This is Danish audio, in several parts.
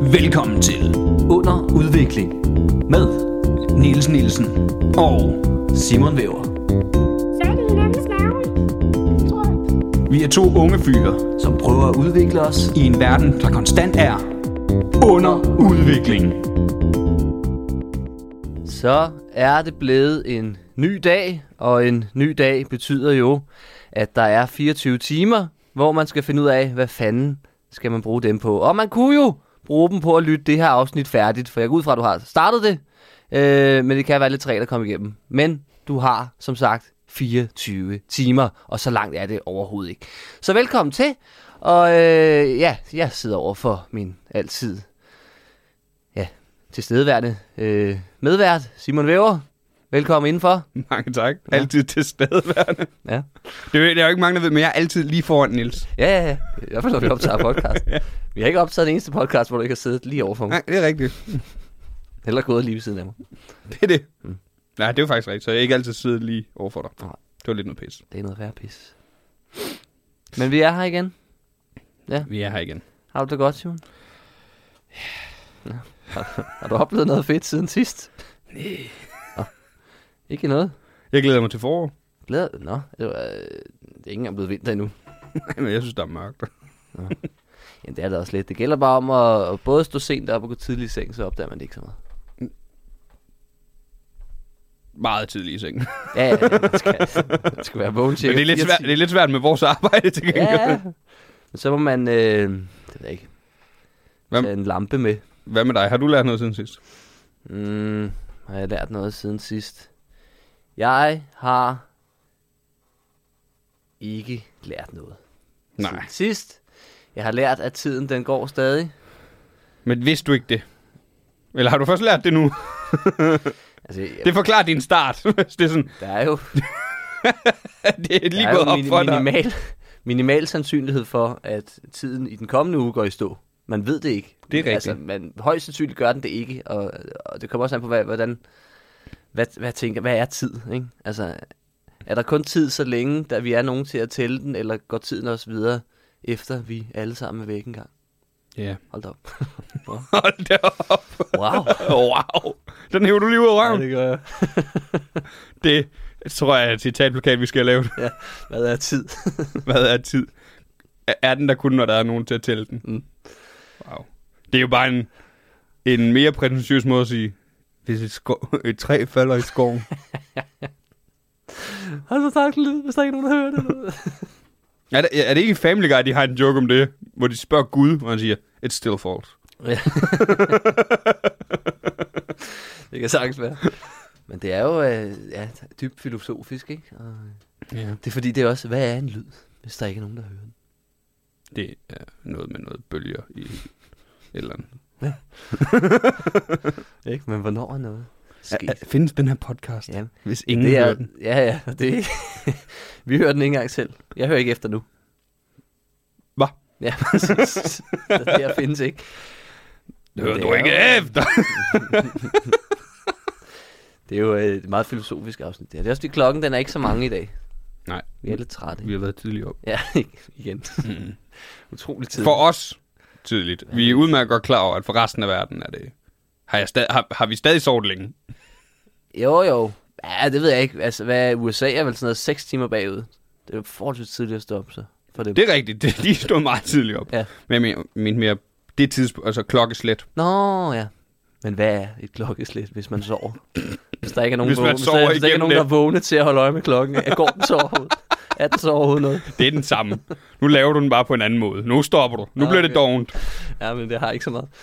Velkommen til Under Udvikling med Niels Nielsen og Simon Væver. Så er det hinandens navn, tror jeg. Vi er to unge fyre, som prøver at udvikle os i en verden, der konstant er under udvikling. Så er det blevet en ny dag, og en ny dag betyder jo, at der er 24 timer, hvor man skal finde ud af, hvad fanden skal man bruge dem på. Og man kunne jo bruge dem på at lytte det her afsnit færdigt, for jeg går ud fra, at du har startet det, men det kan være lidt træt at komme igennem. Men du har, som sagt, 24 timer, og så langt er det overhovedet ikke. Så velkommen til, og jeg sidder over for min altid tilstedeværende medvært, Simon Væver. Velkommen indenfor. Mange tak. Altid tilstedeværende. Ja. Det er jo ikke mange, der ved, men jeg er altid lige foran Niels. Ja. I hvert fald, når vi optager podcast. Ja. Vi har ikke optaget den eneste podcast, hvor du ikke har siddet lige overfor mig. Nej, det er rigtigt. Eller gået lige ved siden af mig. Det er det. Nej, det er jo faktisk rigtigt, så jeg ikke altid sidder lige overfor dig. Nej. Det var lidt noget pis. Det er noget værre pis. Men vi er her igen. Ja. Vi er her igen. Har du det godt, Simon? Ja. Har du oplevet noget fedt siden sidst? Nej. Ikke noget? Jeg glæder mig til forår. Nå, det er ikke engang blevet vinter endnu. Nej, men jeg synes, der er mørkt. Ja, det er det også lidt. Det gælder bare om at både stå sent op og gå tidligt i seng, så opdager man det ikke så meget. Meget tidlig i sengen. Ja, man skal være vågen til. Men det er lidt svært med vores arbejde til gengæld. Ja, men så må man, det ved jeg ikke, tage en lampe med. Hvad med dig? Har du lært noget siden sidst? Har jeg lært noget siden sidst? Jeg har ikke lært noget. Nej. Siden sidst. Jeg har lært, at tiden den går stadig. Men vidste du ikke det? Eller har du først lært det nu? Altså, Det forklarer din start. Det er sådan, der er jo, det er lige gået op for dig. minimal sandsynlighed for, at tiden i den kommende uge går i stå. Man ved det ikke. Det er rigtigt. Altså, højst sandsynligt gør den det ikke, og det kommer også an på, hvad er tid, ikke? Altså, er der kun tid så længe, da vi er nogen til at tælle den, eller går tiden også videre, efter vi alle sammen er væk engang? Ja. Hold da op. Hold da op. Wow. Wow. Den hæver du lige ud af røven. Ja, det gør jeg. Det tror jeg er et citatplakat, vi skal lave. Ja, hvad er tid? Hvad er tid? Er den der kun, når der er nogen til at tælle den? Mm. Wow. Det er jo bare en mere prætentiøs måde at sige, hvis et træ falder i skoven. Har du sagt lyd, hvis der ikke er nogen, der hører det? Er det ikke i Family Guy, de har en joke om det, hvor de spørger Gud, og han siger, it's still false. Ja. Det kan sagtens være. Men det er jo dybt filosofisk, ikke? Og Ja. det er fordi, det er også, hvad er en lyd, hvis der ikke er nogen, der hører den? Det er noget med noget bølger i eller andet. Ikke? Men hvornår er noget sket? Findes den her podcast, Ja, hvis ingen det hører den? Ja, det vi hører den ikke engang selv. Jeg hører ikke efter nu. Hvad? Ja, præcis. Det her findes ikke. Det hører du er ikke jo- efter! Det er jo et meget filosofisk afsnit. Det er også fordi klokken, den er ikke så mange i dag. Nej. Vi er lidt trætte. Vi har været tidligere op. Ja, igen. Utrolig tid. For os tidligt. Vi er udmærket godt klar over, at for resten af verden er det... Har vi stadig sovet længe? Jo. Ja, det ved jeg ikke. Altså, hvad USA er vel sådan noget 6 timer bagud. Det er jo forholdsvis tidligt at stoppe sig. For det. Det er rigtigt. De stod meget tidligt op. Ja. Men jeg mener mere... Det tidspunkt, altså klokkeslæt. Nå, ja. Men hvad er et klokkeslæt, hvis man sover? Hvis der ikke er nogen, Hvis man hvis sover der ikke er igennem nogen der det. er vågne til at holde øje med klokken. Går den så overhovedet? Er den så overhovedet noget? Det er den samme. Nu laver du den bare på en anden måde. Nu stopper du. Nu bliver det dovent. Ja, men det har ikke så meget.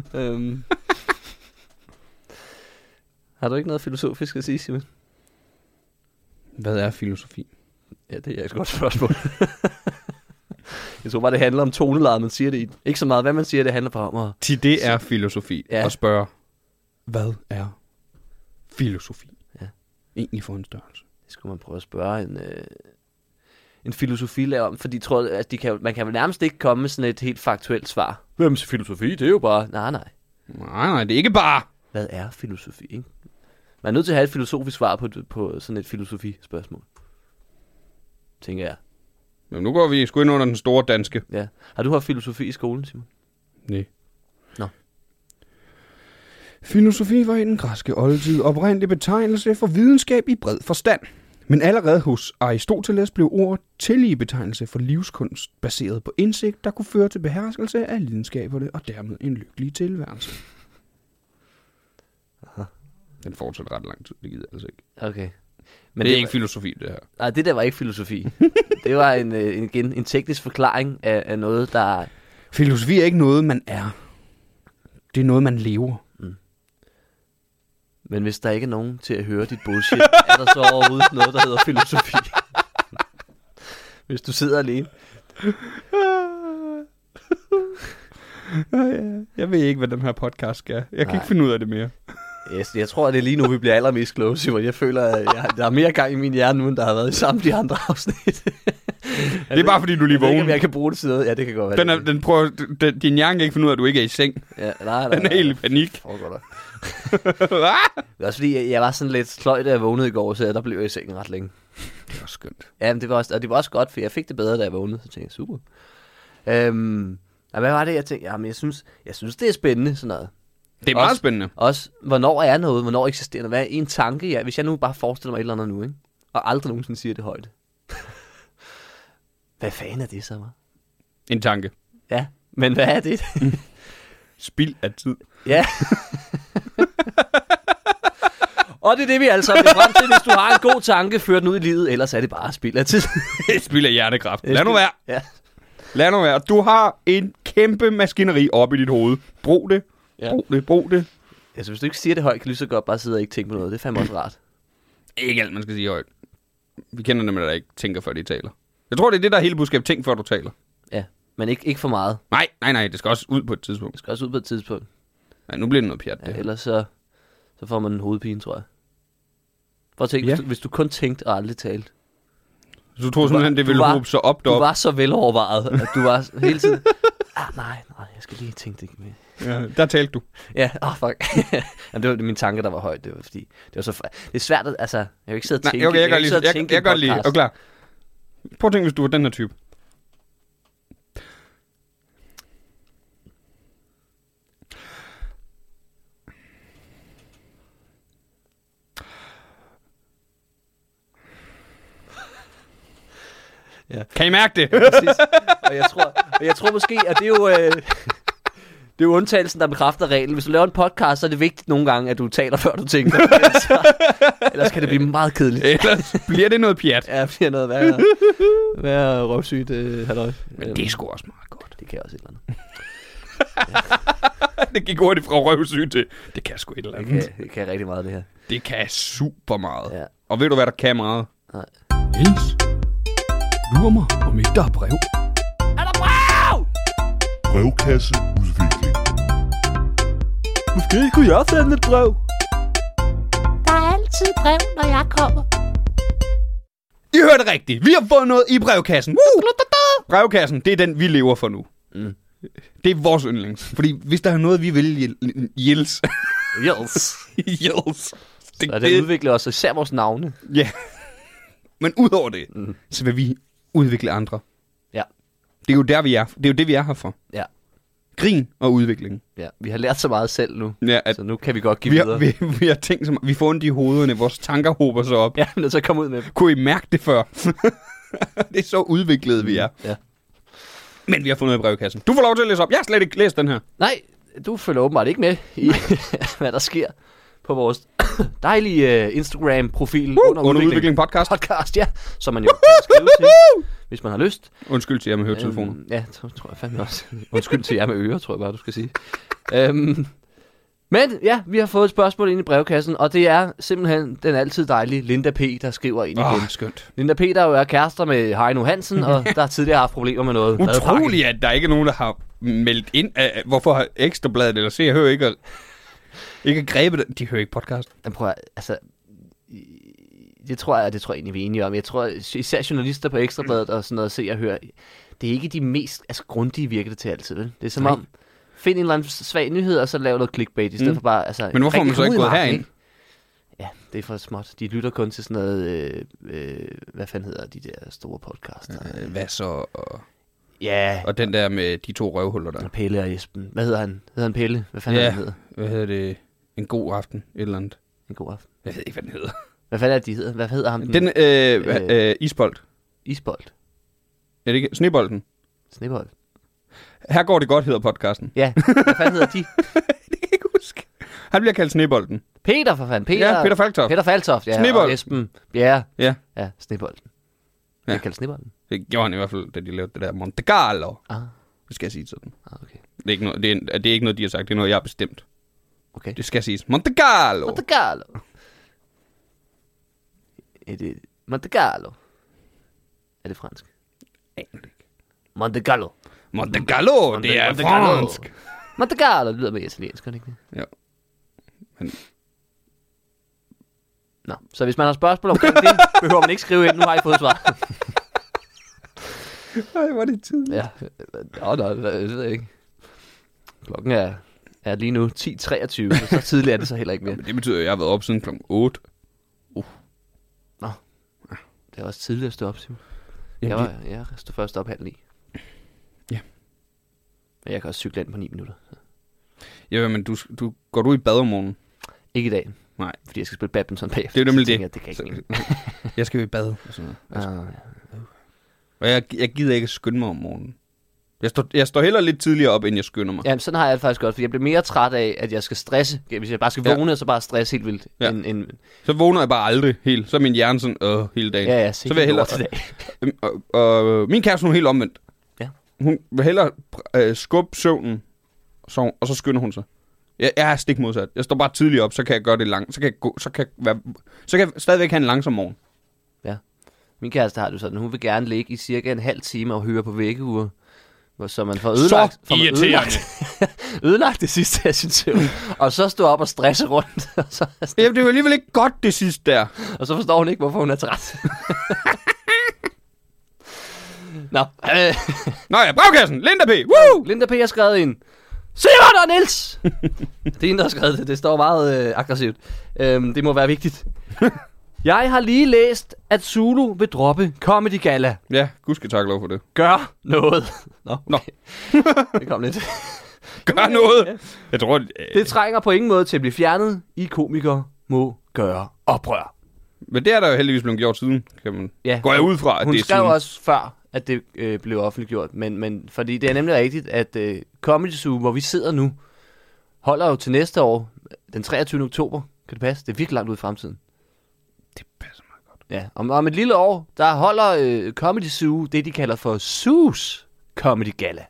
Har du ikke noget filosofisk at sige, Simon? Hvad er filosofi? Ja, det er et godt spørgsmål. Jeg tror bare, det handler om tonelejet, man siger det i. Ikke så meget, hvad man siger, det handler bare om at... Til det er filosofi. Ja. At spørge, hvad er filosofi? Ja. Egentlig for en størrelse. Det skulle man prøve at spørge en filosofilærer om, fordi jeg tror, at man kan vel nærmest ikke komme med sådan et helt faktuelt svar. Hvem siger filosofi? Det er jo bare... Nej. Nej, det er ikke bare... Hvad er filosofi, ikke? Man er nødt til at have et filosofisk svar på sådan et filosofispørgsmål. Tænker jeg. Men nu går vi sgu ind under den store danske. Ja. Har du haft filosofi i skolen, Simon? Nej. Nå. Filosofi var i den græske oldtid oprindelig betegnelse for videnskab i bred forstand. Men allerede hos Aristoteles blev ordet tillige betegnelse for livskunst, baseret på indsigt, der kunne føre til beherskelse af lidenskaberne og dermed en lykkelig tilværelse. Aha. Den fortsætter ret lang tid, det gider jeg altså ikke. Okay. Men det er ikke filosofi, det her. Nej, det der var ikke filosofi. Det var en teknisk forklaring af noget, der... Filosofi er ikke noget, man er. Det er noget, man lever. Men hvis der ikke er nogen til at høre dit bullshit, er der så overhovedet noget, der hedder filosofi? Hvis du sidder alene. Jeg ved ikke, hvad den her podcast skal. Jeg kan ikke finde ud af det mere. Yes, jeg tror, at det er lige nu, vi bliver allermest close. Jeg føler, at der er mere gang i min hjerne nu, end der har været i samtlige andre afsnit. Det er bare fordi, du lige vågner. Jeg kan bruge det til noget. Ja, det kan godt være. Din hjerne kan ikke finde ud af, at du ikke er i seng. Ja, nej. Den er helt i panik. Det er også fordi, jeg var sådan lidt sløj, da jeg vågnede i går, så der blev jeg i sengen ret længe. Det var skønt. Ja, men det var også godt, for jeg fik det bedre, da jeg vågnede. Så tænkte jeg, super. Hvad var det, jeg tænkte? Jamen, jeg synes, det er spændende, sådan noget. Det er meget spændende. Også, hvornår er noget? Hvornår eksisterer noget? Hvad er en tanke? Ja, hvis jeg nu bare forestiller mig et eller andet nu, ikke? Og aldrig nogensinde siger det højt. Hvad fanden er det så, var? En tanke. Ja, men hvad er det? Spild af tid. Ja. Og det er det, vi altså er frem til. Hvis du har en god tanke, før den ud i livet. Ellers er det bare spild af tid. Spild af hjertekraft. Lad nu være. Ja. Lad nu være. Du har en kæmpe maskineri oppe i dit hoved. Brug det. Ja. Brug det. Altså, hvis du ikke siger det højt, kan du lige så godt bare sidde og ikke tænke på noget. Det er fandme også rart. Ikke alt, man skal sige højt. Vi kender dem, der ikke tænker, før de taler. Jeg tror, det er det, der er hele budskab. Tænk, før du taler. Ja, men ikke for meget. Nej. Det skal også ud på et tidspunkt. Det skal også ud på et tidspunkt. Nej, nu bliver det noget pjat. Ja, ellers så får man en hovedpine, tror jeg. Prøv at tænke, hvis du kun tænkte og aldrig talte. Så du tror simpelthen, det ville håbe så op deroppe? Du var så velovervejet, at du var hele tiden... nej, jeg skal lige tænke det med. Ja, der talte du. Ja, fuck. Jamen, det var min tanke, der var højt. Det var fordi, det var så... Det er svært at... Altså, jeg vil ikke sidde og tænke... Okay, jeg gør lige. Og klar. Prøv at tænke, hvis du var den her type. Ja. Kan I mærke det? Præcis. Og jeg tror måske, at det er jo... Det er jo undtagelsen, der bekræfter reglen. Hvis du laver en podcast, så er det vigtigt nogle gange, at du taler, før du tænker. Ellers kan det blive meget kedeligt. Ellers bliver det noget pjat. Ja, det bliver noget værre røvsygt. Halløj. Men det er sgu også meget godt. Det kan også et eller andet. Det gik hurtigt fra røvsygt til, det kan sgu et eller andet. Det kan rigtig meget, det her. Det kan super meget. Ja. Og ved du, hvad der kan meget? Nej. Niels, lurer mig, om ikke der er brev. Er der brev? Brevkasseudvikling. Måske kunne jeg sende et brev. Der er altid brev, når jeg kommer. I hørte rigtigt. Vi har fået noget i brevkassen. Brevkassen, det er den, vi lever for nu. Mm. Det er vores yndlings. Fordi hvis der er noget, vi vil Jels. Så det udvikler også især vores navne. Ja. Men udover det, så vil vi udvikle andre. Ja. Det er jo der, vi er. Det er jo det, vi er her for. Ja. Grin og udvikling. Ja, vi har lært så meget selv nu. Ja, så nu kan vi godt give videre. Vi har tænkt som, vi får ondt i hovederne, vores tanker hober sig op. Ja, men så komme ud med dem. Kunne I mærke det før? Det er så udviklet, vi er. Ja. Men vi har fundet i brevkassen. Du får lov til at læse op. Jeg har slet ikke læst den her. Nej, du følger åbenbart ikke med i, hvad der sker på vores dejlige Instagram-profil under udvikling podcast. Ja, som man jo kan skrive til, hvis man har lyst. Undskyld til jer med høretelefoner. Ja, tror jeg fandme også. Undskyld til jer med ører, tror jeg bare, du skal sige. Men ja, vi har fået et spørgsmål ind i brevkassen, og det er simpelthen den altid dejlige Linda P., der skriver ind igen. Skønt. Linda P., der jo er kærester med Heino Hansen, og der har tidligere haft problemer med noget. Utroligt, at der ikke er nogen, der har meldt ind. Hvorfor har Ekstrabladet eller Se, jeg hører ikke grebet det. De hører ikke podcast. Den prøver, altså... Det tror jeg egentlig, vi er enige om. Jeg tror, især journalister på Ekstrabladet og sådan noget, Se og Hør, det er ikke de mest grundige virker det til altid, vel? Det er som om, find en eller anden svag nyhed, og så lave noget clickbait, i stedet for bare... Altså, men hvorfor har man så ikke gået herind? Ja, det er for småt. De lytter kun til sådan noget... hvad fanden hedder de der store podcaster? Hvad så? Og... Ja. Og den der med de to røvhuller der. Pelle og Esben. Hvad hedder han? Hedder han Pelle? Hvad fanden han hedder? Hvad hedder det? En god aften, et eller andet. En god aften. Jeg ved ikke, hvad den hedder. Hvad fanden er det, de hedder? Hvad hedder ham? Den Isbold. Isbold. Er det ikke? Snebolden. Snebold. Her går det godt, hedder podcasten. Ja, hvad fanden hedder de? Det kan jeg ikke huske. Han bliver kaldt Snebolden. Peter, for fanden. Peter Falktoft. Peter Falktoft, ja. Snebold. Og Esben Bjerre. Ja. Ja, Snebolden. Ja. Jeg kalder Snebolden. Det gjorde han i hvert fald, da de lavede det der Monte Carlo. Ah. Det skal jeg sige sådan. Ah, okay. Det er ikke noget, det er ikke noget, de har sagt. Det er noget, jeg har bestemt. Okay. Det skal siges. Monte Carlo. Monte Carlo. Er det Monte Carlo? Er det fransk? Monte Carlo. Monte Carlo, det er Monte Carlo. fransk. Monte Carlo, det lyder mere italiensk, gør det ikke det? Ja. Men... Nå, så hvis man har spørgsmål omkring det, behøver man ikke skrive ind. Nu har I fået svar. Ej, hvor er det tidligt. Ja, det ved jeg ikke. Klokken er lige nu 10:23, så tidligt er det så heller ikke mere. Men det betyder, at jeg har været op siden klokken 8. Nå, det er også tidligt at stå op, Simon. Jamen, Jeg stod først op 8:30. Ja. Men jeg kan også cykle ind på 9 minutter. Så. Ja, men går du i bad om morgenen? Ikke i dag. Nej. Fordi jeg skal spille badminton bagefter. Det er jo nemlig det. Det kan ikke. Jeg skal jo i bad og sådan noget. Ah, Og jeg gider ikke skynde mig om morgenen. Jeg står heller lidt tidligere op, end jeg skynder mig. Jamen, sådan har jeg det faktisk godt, for jeg bliver mere træt af, at jeg skal stresse. Hvis jeg bare skal vågne, så bare stresse helt vildt. Ja. Så vågner jeg bare aldrig helt. Så er min hjerne sådan, hele dagen. Ja, så vil jeg hellere... og min kæreste, hun er helt omvendt. Ja. Hun vil hellere skubbe søvnen, og så skynder hun sig. Jeg er stik modsat. Jeg står bare tidligere op, så kan jeg gøre det langt. Så kan jeg stadigvæk have en langsom morgen. Ja. Min kæreste har det sådan, hun vil gerne ligge i cirka en halv time og høre på vækkeur. Så man får ødelagt, ødelagt det sidste af sin søvn. Og så stå op og stresse rundt. Og så, det er jo alligevel ikke godt, det sidste der. Og så forstår hun ikke, hvorfor hun er træt. Nå. Nå ja, brevkassen. Linda P. Woo! Linda P. har skrevet ind. Simon og Niels! Det er en, der har skrevet det. Det står meget aggressivt. Det må være vigtigt. Jeg har lige læst, at Zulu vil droppe Comedy Galla. Ja, gud skal takke lov for det. Gør noget. Nå. Det kom lidt. Gør noget. Ja. Jeg tror, det trænger på ingen måde til at blive fjernet. I komikere må gøre oprør. Men det er der jo heldigvis blevet gjort siden, kan man. Ja, går jeg ud fra, at hun det er skrev siden. også før, at det blev offentliggjort. Men fordi det er nemlig rigtigt, at Comedy Zoo, hvor vi sidder nu, holder jo til næste år, den 23. oktober. Kan det passe? Det er virkelig langt ud i fremtiden. Det passer meget godt. Ja, om et lille år, der holder Comedy Zoo det, de kalder for Zoos Comedy Galla.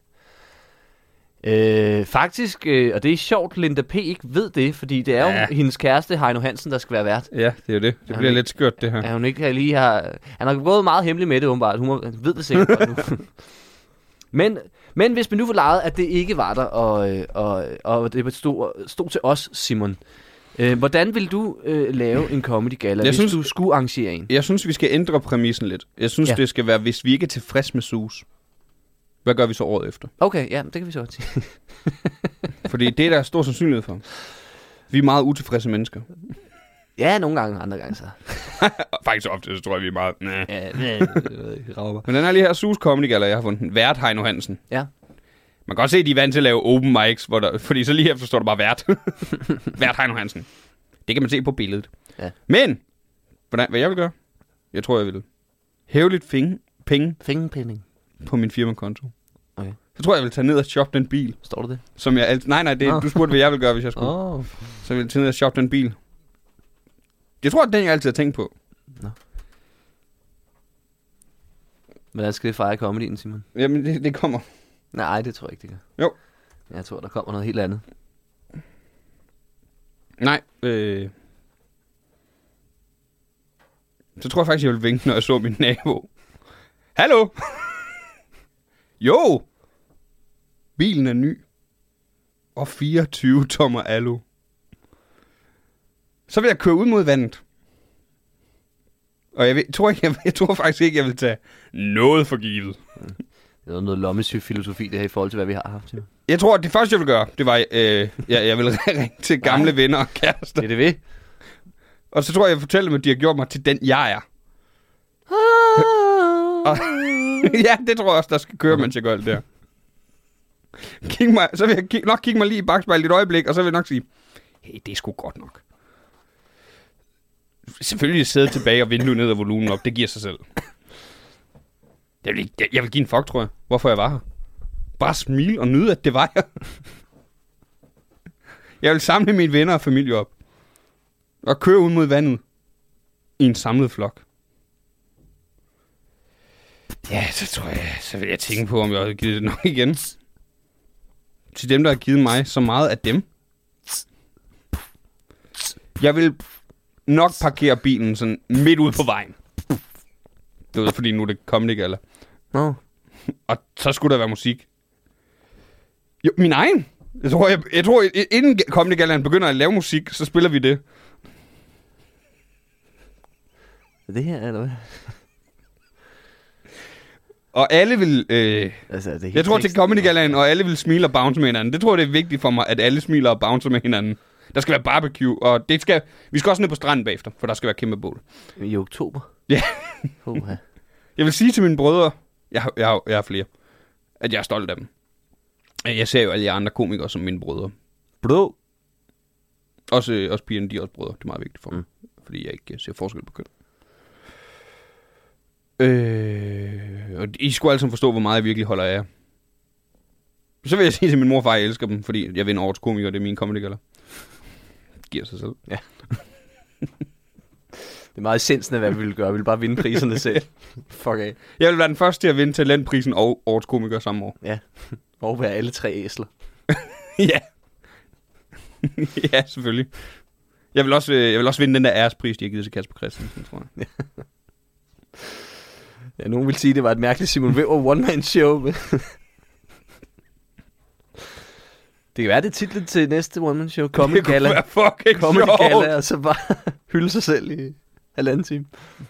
Faktisk, og det er sjovt, Linda P. ikke ved det, fordi det er jo hendes kæreste, Heino Hansen, der skal være vært. Ja, det er jo det. Det bliver lidt skørt, det her. Ja, hun ikke lige har... Han har gået meget hemmeligt med det, åbenbart. Hun ved det sikkert godt nu. Men hvis man nu får lejet, at det ikke var der, og det stod til os, Simon. Hvordan vil du lave en comedy gala, hvis du skulle arrangere en? Jeg synes, vi skal ændre præmissen lidt. Jeg synes, det skal være, hvis vi ikke er tilfreds med Zoos. Hvad gør vi så året efter? Okay, ja, det kan vi så sige. Fordi det er der stor sandsynlighed for. Vi er meget utilfredse mennesker. Ja, nogle gange, andre gange så. Faktisk ofte, så tror jeg, vi er meget... Ja, men den er lige her Zoos Comedy Gala, jeg har fundet den. Vært Heino Hansen. Ja. Man kan godt se, at de er vant til at lave open mics, fordi så lige efter står der bare vært. Vært Heino Hansen. Det kan man se på billedet. Ja. Men, hvad jeg vil gøre? Jeg tror, jeg vil hæve lidt penge på min firmakonto. Okay. Så tror jeg vil tage ned og shoppe den bil. Står der det? Som jeg nej, du spurgte, hvad jeg vil gøre, hvis jeg skulle. Så jeg vil tage ned og shoppe den bil. Jeg tror, at den jeg altid har tænkt på. Nå. Hvordan skal det fejre comedyen, Simon? Jamen, det kommer. Nej, det tror jeg ikke, det gør. Jo. Jeg tror, der kommer noget helt andet. Nej. Så tror jeg faktisk, jeg vil vinke, når jeg så min nabo. Hallo? Jo. Bilen er ny. Og 24 tommer alu. Så vil jeg køre ud mod vandet. Og jeg tror faktisk ikke, jeg vil tage noget for givet. Det er noget lommesyg-filosofi, det her i forhold til, hvad vi har haft. Jeg tror, at det første, jeg vil gøre, det var, jeg vil ringe til gamle venner og kærester. Det er det ved. Og så tror jeg vil fortælle dem, at de har gjort mig til den, jeg er. Og, ja, det tror jeg også, der skal køre, mens jeg gør alt det her. Så vil jeg nok kigge mig lige i bagspejlet et øjeblik, og så vil jeg nok sige, Hey, det er sgu godt nok. Selvfølgelig sidde tilbage og vinduet ned og volumen op. Det giver sig selv. Jeg vil give en fuck, tror jeg. Hvorfor jeg var her. Bare smile og nyde, at det var jeg. Jeg vil samle mine venner og familie op. Og køre ud mod vandet. I en samlet flok. Ja, så vil jeg tænke på, om jeg havde givet det nok igen. Til dem, der har givet mig så meget af dem. Jeg vil nok parkere bilen sådan midt ude på vejen. Det ved, fordi nu er det Comedy Galla. Nå. Og så skulle der være musik. Jo, min egen. Jeg tror inden Comedy Gallaen begynder at lave musik, så spiller vi det. Er det her, eller hvad? Og alle vil... Altså, det er jeg tror til Comedy Gallaen, og alle vil smile og bounce med hinanden. Det tror jeg, det er vigtigt for mig, at alle smiler og bouncer med hinanden. Der skal være barbecue, og vi skal også ned på stranden bagefter, for der skal være kæmpe bål. I oktober? Ja. Jeg vil sige til mine brødre, jeg har flere, at jeg er stolt af dem. Jeg ser jo alle de andre komikere som mine brødre. Bro. Også pigerne, de er også brødre. Det er meget vigtigt for mig, fordi jeg ikke ser forskel på køn. Og I skulle alle sammen forstå, hvor meget jeg virkelig holder af jer. Så vil jeg sige til min mor og far, at jeg elsker dem, fordi jeg vinder årets komiker, det er min Comedy Galla. Giver sig selv. Ja. Det er meget essensen af, hvad vi vil gøre. Vi vil bare vinde priserne selv. Fuck af. Jeg vil være den første til at vinde talentprisen og årets komiker samme år. Ja. Og være alle 3 æsler. Ja. Ja, selvfølgelig. Jeg vil også vinde den der ærespris, de har givet til Kasper Christensen, tror jeg. Ja, nogen vil sige, at det var et mærkeligt Simon Weber one-man-show. Det kan være, det er titlen til næste one-man-show. Comedy Galla. Det kunne være fucking Comedy sjovt. Galla, og så bare hylde sig selv i 1,5 time.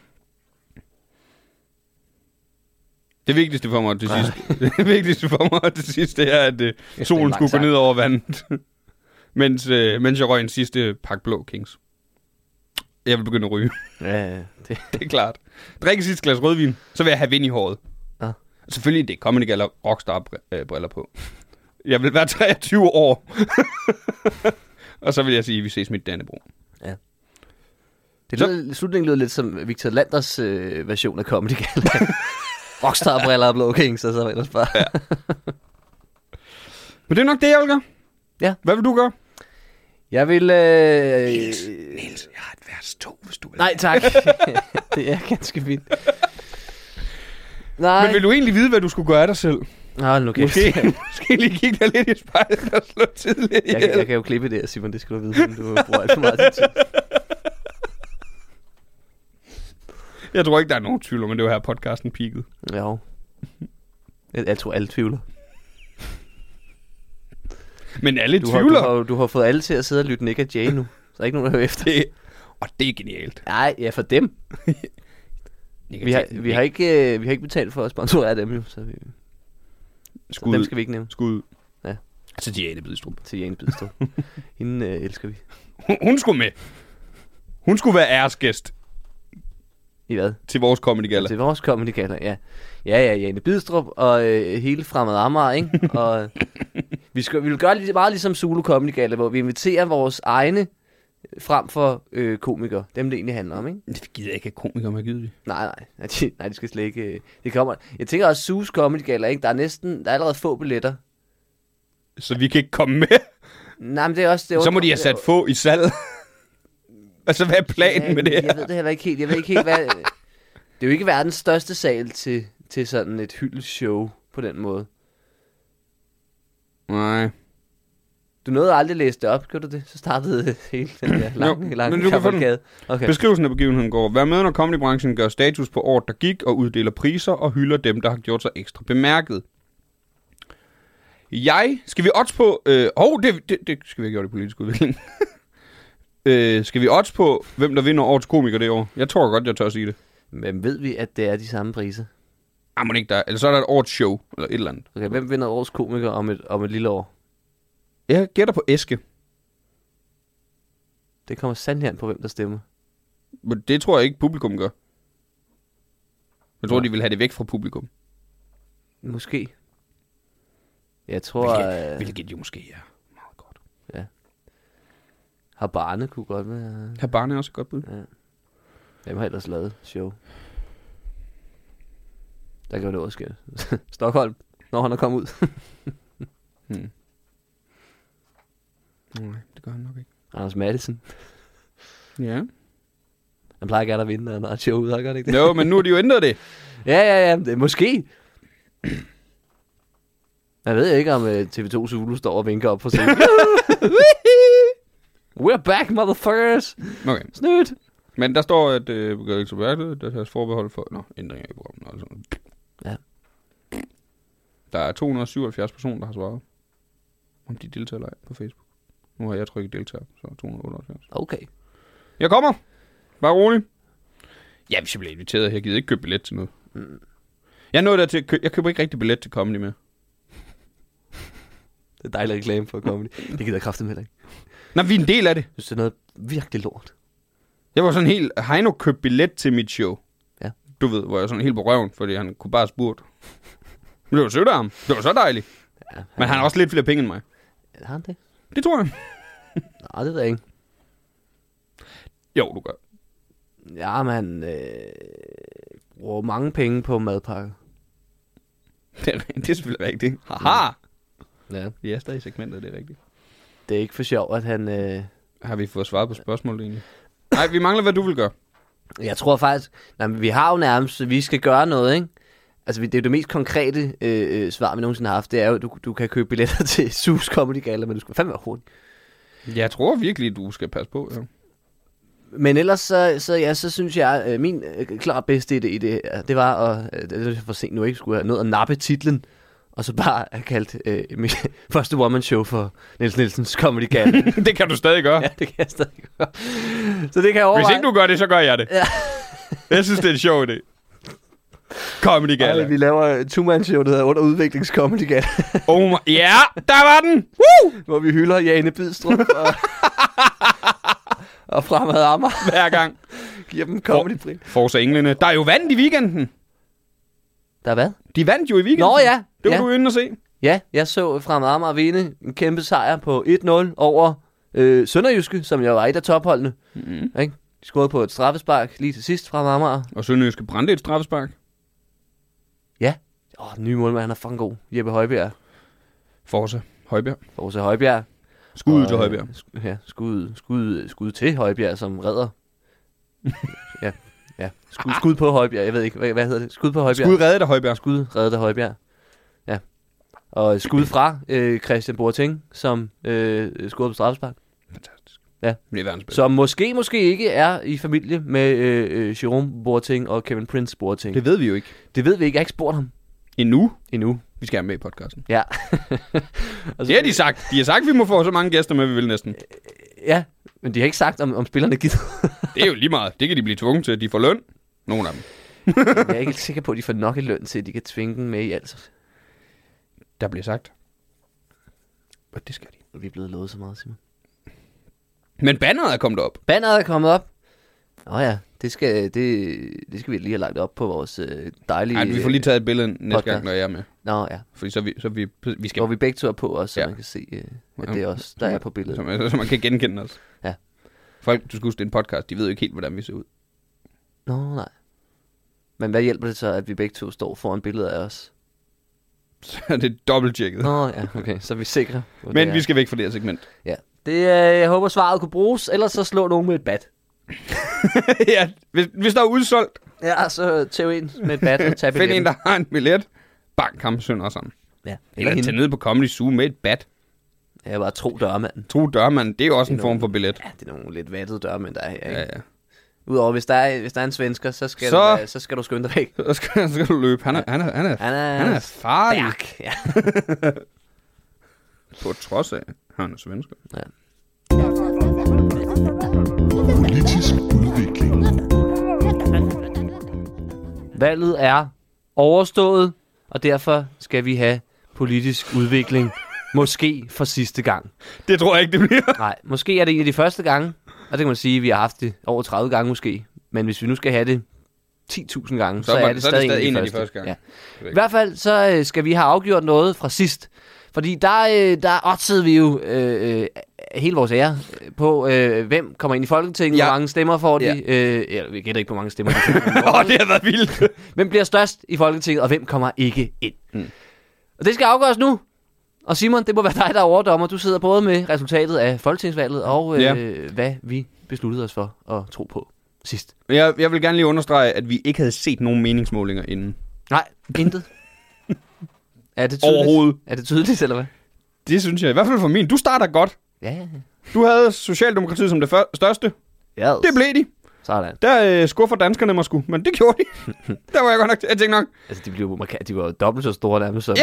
Det vigtigste for mig til sidst. Det vigtigste for mig til sidst, det er, at solen skulle gå ned over vandet. mens jeg røg en sidste pakke blå Kings. Jeg vil begynde at ryge. Ja, det er klart. Drikke sidste glas rødvin, så vil jeg have vind i håret. Ja. Selvfølgelig, det er Comedy Galla rockstar-briller på. Jeg vil være 23 år. Og så vil jeg sige, at vi ses med Dannebro. Ja. Slutningen lyder lidt som Victor Landers version af Comedy Galla. Rockstar-briller og blå Kings, og så ellers bare. Ja. Men det er nok det, jeg vil gøre. Ja. Hvad vil du gøre? Jeg vil... Niels, jeg har et vers 2, hvis du vil. Nej, tak. Det er ganske fint. Nej. Men vil du egentlig vide, hvad du skulle gøre af dig selv? Nå, nu kan Måske lige kigge dig lidt i spejlet og slå tidligt ihjel. Jeg kan jo klippe det, Simon, det skal du vide, men du bruger alt for meget tid. Jeg tror ikke, der er nogen tvivl om, at det var her podcasten peakede. Jo. Jeg tror, alle tvivler. Men alle tvivler. Du har fået alle til at sidde og lytte Nick og Jay nu. Så er ikke nogen, der hører efter. Og det er genialt. Nej, ja, for dem. Vi har ikke betalt for at sponsorere dem jo, så så dem skal vi ikke nævne. Skud. Ja. Altså Jane Bidstrup. Til Jane Bidstrup. Hende elsker vi. Hun skulle med. Hun skulle være æresgæst. I hvad? Til vores Comedy Galla. Til vores Comedy Galla, ja. Ja, Jane Bidstrup og hele Fremad Amager, ikke? Og vi vil gøre meget ligesom Zulu Comedy Galla, hvor vi inviterer vores egne frem for komikere. Dem, det egentlig handler om, ikke? Det gider jeg ikke have komikere med, gider vi? Nej, det skal slet ikke... Det kommer... Jeg tænker også, Sus Comedy Galla, ikke? Der er allerede få billetter. Så vi kan ikke komme med? Nej, men det er også... Så må de have sat få i salg. Altså, hvad er planen med det her? Jeg ved det heller ikke helt. Jeg ved ikke helt, hvad... Det er jo ikke verdens største sal til sådan et hyldeshow på den måde. Nej. Du nåede aldrig at læse det op, gjorde du det? Så startede hele den der lange kavalkade. Okay. Beskrivelsen af begivenheden går: Vær med, når comedybranchen gør status på året, der gik, og uddeler priser og hylder dem, der har gjort sig ekstra bemærket. Skal vi odds på... det skal vi have gjort i politisk udvikling. Skal vi odds på, hvem der vinder årets komiker det år? Jeg tror godt, jeg tør at sige det. Men ved vi, at det er de samme priser? Må det ikke der. Eller så er der et årets show, eller et eller andet. Okay, hvem vinder årets komiker om et lille år? Jeg gætter på Eske. Det kommer sandheden på, hvem der stemmer. Men det tror jeg ikke, publikum gør. Jeg tror, de vil have det væk fra publikum. Måske. Jeg tror... Hvilket jo måske er meget godt. Ja. Habane kunne godt være... Habane er også et godt bud. Ja. Hvem har ellers lavet show? Der kan jo noget ske. Stockholm, når han er kommet ud. Nej, det gør han nok ikke. Anders Madsen. Ja. Han plejer gerne at vinde, når han har et show ud, gør det ikke det? Jo, men nu har de jo ændret det. Ja, det er måske. Jeg ved ikke, om TV2 Zulu står og vinker op for scenen. We're back, motherfuckers! Okay. Snydt! Men der står, at der tages forbehold for ændringer i programmet. Altså. Ja. Der er 277 personer, der har svaret, om de deltager eller ej på Facebook. Nu har jeg trykket deltager, så 278. Okay. Jeg kommer! Bare rolig. Ja, hvis jeg bliver inviteret, jeg gider ikke købe billet til noget. Jeg nåede der til jeg køber ikke rigtig billet til comedy mere. Det er dejligt reklame for comedy. Det gider jeg kraftigt heller ikke. Nej, vi er en del af det. Jeg synes, det er noget virkelig lort. Jeg var sådan helt... Heino købte billet til mit show. Ja. Du ved, hvor jeg sådan helt på røven, fordi han kunne bare spurgt. Men det var sødt af ham. Det var så dejligt. Ja, Men han har også lidt flere penge end mig. Har han det? Det tror jeg. Nej, det ved jeg ikke. Jo, du gør. Ja, men han bruger mange penge på madpakker. Det er selvfølgelig rigtigt. Haha! Ja. Vi er stadig i segmentet, det er rigtigt. Det er ikke for sjov, at han... Har vi fået svaret på spørgsmålet egentlig? Nej, vi mangler, hvad du vil gøre. Jeg tror faktisk... Nej, men vi har jo nærmest... Vi skal gøre noget, ikke? Altså, det er jo det mest konkrete svar, vi nogensinde har haft. Det er jo, at du kan købe billetter til Sus Comedy Gala, men du skal fandme være hurtig. Jeg tror virkelig, du skal passe på, ja. Men ellers så synes jeg, min klart bedste i det var, at det er for sent nu, ikke skulle have nået at nappe titlen, og så bare have kaldt mit første one-man-show for Niels Nielsens Comedy Gala. Det kan du stadig gøre. Ja, det kan jeg stadig gøre. Så det kan jeg overveje. Hvis ikke du gør det, så gør jeg det. Ja. Jeg synes, det er en sjov idé. Comedy Gala. Vi laver et two-man-show, der hedder Under Udviklings Comedy Gala. Ja, der var den! Woo! Hvor vi hylder Jane Bidstrup og Fremad Amager. Hver gang. Giver dem comedy-pris. Forza Englene. Der er jo vandt i weekenden. Der er hvad? De vandt jo i weekenden. Nå ja. Det var du inde og se. Ja, jeg så Fremad Amager vinde en kæmpe sejr på 1-0 over Sønderjyske, som jo var et af topholdene. Mm-hmm. Ikke? De scorede på et straffespark lige til sidst Fremad Amager. Og Sønderjyske brændte et straffespark. Ja. Den nye målmand, han er fucking god. Jeppe Højbjerg. Forza Højbjerg. Skud til Højbjerg. Ja, skud til Højbjerg, som redder. Ja. Skud på Højbjerg. Jeg ved ikke, hvad hedder det? Skud på Højbjerg. Skud reddet af Højbjerg. Skud reddet af Højbjerg. Ja. Og skud fra Christian Boateng, som scorede på straffespark. Fantastisk. Ja. Det er verdens bedste. Som måske ikke er i familie med Jerome Boateng og Kevin Prince Boateng. Det ved vi jo ikke. Det ved vi ikke. Jeg har ikke spurgt ham. Endnu. Vi skal have med i podcasten. Ja. Det har de sagt. De har sagt, at vi må få så mange gæster med, vi vil næsten. Ja, men de har ikke sagt, om spillerne gider. Det er jo lige meget. Det kan de blive tvunget til. De får løn. Nogle af dem. Jeg er ikke sikker på, at de får nok i løn til, at de kan tvinge dem med i alt. Der bliver sagt. Og det skal de. Vi er blevet lovet så meget, Simon. Men banneret er kommet op. Banneret er kommet op. Ja, det skal vi lige have lagt op på vores dejlige... Nej, vi får lige taget et billede næste podcast. gang, når jeg er med. Nå, ja. Fordi så vi skal... Hvor vi begge to er på også, så man kan se, at det er os, der er på billedet. Så man kan genkende os. Ja. Folk, du skal huske, det er en podcast. De ved jo ikke helt, hvordan vi ser ud. Nå, nej. Men hvad hjælper det så, at vi begge to står foran billedet af os? Så er det dobbelttjekket. Nå, ja, okay. Så er vi sikre. Men vi skal væk fra det her segment. Ja. Jeg håber, svaret kunne bruges. Ellers så slå nogen med et bat. Ja, hvis der er udsolgt. Ja, så tæv ind med et bat og tag billetten. Find en, der har en billet. Bank ham sønder sammen. Ja. Eller tage ned på Comedy Zoo med et bat. Ja, bare tro dørmanden. Tro dørmanden, det er også en form for billet. Ja, det er nogle lidt vattede dørmænd, der er her, ikke? Ja. Udover, hvis der er en svensker, så skal du skynde dig væk. Så skal du løbe. Han er farlig. Stærk, ja. På trods af, han er svensker. Ja. Politisk udvikling. Valget er overstået, og derfor skal vi have politisk udvikling. Måske for sidste gang. Det tror jeg ikke, det bliver. Nej, måske er det en af de første gange, og det kan man sige, at vi har haft det over 30 gange måske. Men hvis vi nu skal have det 10.000 gange, så er det stadig en af de første gange. Ja. I hvert fald så skal vi have afgjort noget fra sidst. Fordi der oddsede vi jo hele vores ære på, hvem kommer ind i Folketinget, hvor mange stemmer får de. Vi gætter ikke, hvor mange stemmer de får. Det har været vildt. Hvem bliver størst i Folketinget, og hvem kommer ikke ind? Og det skal afgøres nu. Og Simon, det må være dig, der er overdommer. Du sidder både med resultatet af folketingsvalget, og hvad vi besluttede os for at tro på sidst. Jeg vil gerne lige understrege, at vi ikke havde set nogen meningsmålinger inden. Nej, intet. Er det tydeligt? Overhovedet. Er det tydeligt, eller hvad? Det synes jeg, i hvert fald for min. Du starter godt. Ja. Du havde Socialdemokratiet som det største. Ja. Det blev de. Sådan. Der skuffer danskerne mig sgu, men det gjorde de. Der var jeg godt nok, jeg tænkte nok. Altså, de var jo dobbelt så store nærmest som...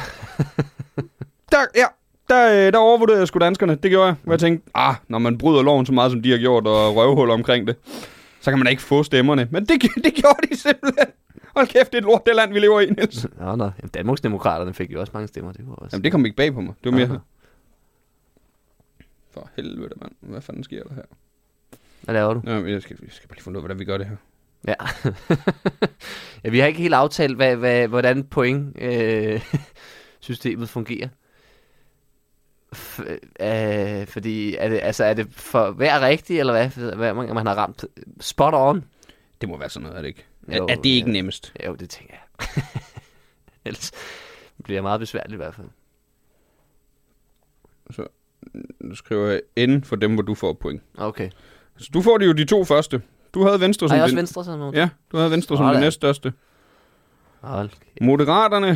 Der overvurderede jeg sgu danskerne. Det gjorde jeg. Hvor jeg tænkte, når man bryder loven så meget, som de har gjort, og røvhuller omkring det, så kan man da ikke få stemmerne. Men det gjorde de simpelthen. Hold kæft, det er et lort, det land, vi lever i, Niels. Nå. Danmarksdemokraterne fik jo også mange stemmer. Det var også... Jamen, det kom ikke bag på mig. Det var mere... For helvede, mand. Hvad fanden sker der her? Hvad laver du? Nå, jeg skal bare lige finde ud af, hvordan vi gør det her. Ja. Ja, vi har ikke helt aftalt, hvordan systemet fungerer. Fordi er det for hver rigtig, eller hvad man har ramt spot on? Det må være sådan noget, er det ikke? Jo, er det ikke nemmest? Jo, det tænker jeg. Ellers bliver det meget besværligt i hvert fald. Så nu skriver jeg N for dem, hvor du får point. Okay. Så du får jo de to første. Du havde Venstre som... Har jeg også Venstre sådan noget? Ja, du havde Venstre som det næststørste. Okay. Moderaterne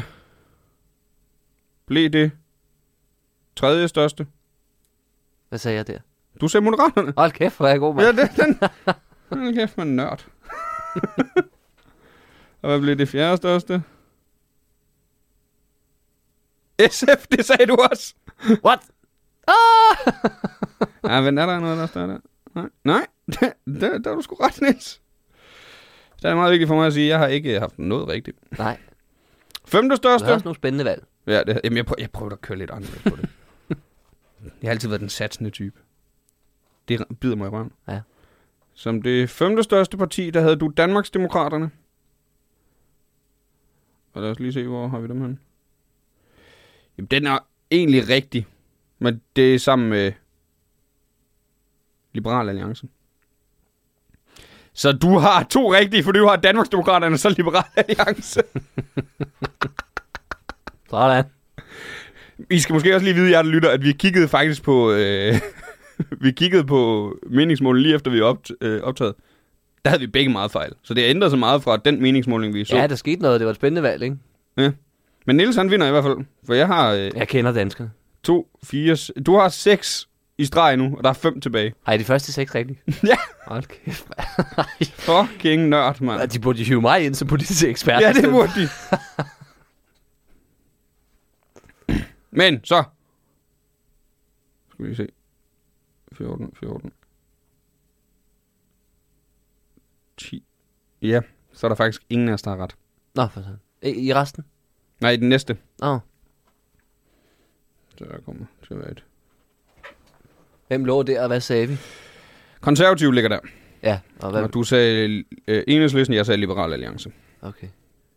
blev det tredje største. Hvad sagde jeg der? Du sagde Moderaterne. Hold kæft, hvor er jeg god, mand. Ja, hold kæft, man nørd. Og hvad blev det fjerde største? SF, det sagde du også. What? Ja, men er der noget, der står der? Nej, der er du sgu ret, Niels. Det er meget vigtigt for mig at sige, at jeg har ikke haft noget rigtigt. Nej. Femte største. Du har også nogle spændende valg. Ja, jamen jeg prøver at køre lidt anderledes på det. Jeg har altid været den satsende type. Det bider mig i røven. Ja. Som det femte største parti, der havde du Danmarksdemokraterne. Og lad os lige se, hvor har vi dem hen. Jamen, den er egentlig rigtig. Men det er sammen med Liberal Alliance. Så du har to rigtige, for du har Danmarksdemokraterne og så Liberal Alliance. Sådan. I skal måske også lige vide, jer der lytter, at vi kiggede faktisk på... vi kiggede på meningsmålen lige efter vi optaget. Der havde vi begge meget fejl. Så det ændrede sig meget fra den meningsmåling, vi så. Ja, der skete noget. Det var et spændende valg, ikke? Ja. Men Niels, han vinder i hvert fald. For jeg har... jeg kender danskerne. 2, 4... Du har 6 i streg nu, og der er 5 tilbage. Ej, de første 6 rigtigt? Ja. Hold kæft, Fucking nørd, mand. De burde hive mig ind som politisk ekspert. Ja, det burde de. Men så... Skal vi se. 14. 10. Ja, så er der faktisk ingen af os, der har ret. Nå, for sådan. I resten? Nej, i den næste. Så der kommer til at være et. Hvem lå der, og hvad sagde vi? Konservativ ligger der. Ja, og hvad? Og du sagde Enhedslisten, jeg sagde Liberal Alliance. Okay.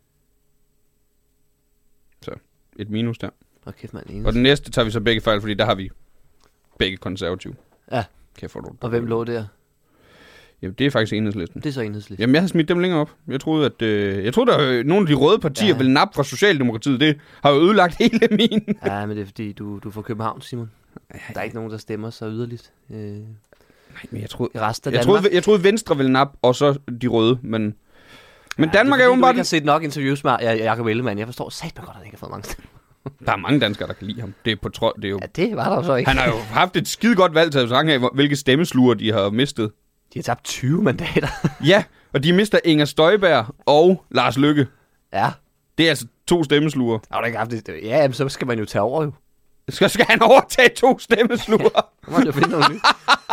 Så et minus der. Kæft, mand. Og den næste tager vi så begge fejl, fordi der har vi begge konservative. Ja. Og hvem lå der? Jamen, det er faktisk Enhedslisten. Det er så Enhedslisten. Jamen, jeg har smidt dem længere op. Jeg troede, at der nogle af de røde partier ville nappe fra Socialdemokratiet. Det har jo ødelagt hele min. Ja, men det er fordi, du får København, Simon. Der er ikke nogen, der stemmer så yderligt. Nej, men jeg troede, jeg troede Venstre ville nappe, og så de røde, men Danmark er jo bare... bare... Du ikke har set nok interviews med Jakob Ellemann. Jeg forstår satme godt, at han ikke har fået mange stemmer. Der er mange danskere, der kan lide ham. Det er på det er jo... Ja, det var der jo så ikke. Han har jo haft et skide godt valg til at af, hvilke stemmesluger de har mistet. De har tabt 20 mandater. Ja, og de mister Inger Støjberg og Lars Løkke. Ja. Det er altså 2 stemmesluger. Har du ikke haft det? Ja, men så skal man jo tage over jo. Skal han overtage 2 stemmesluger? Ja, må man jo finde noget nyt.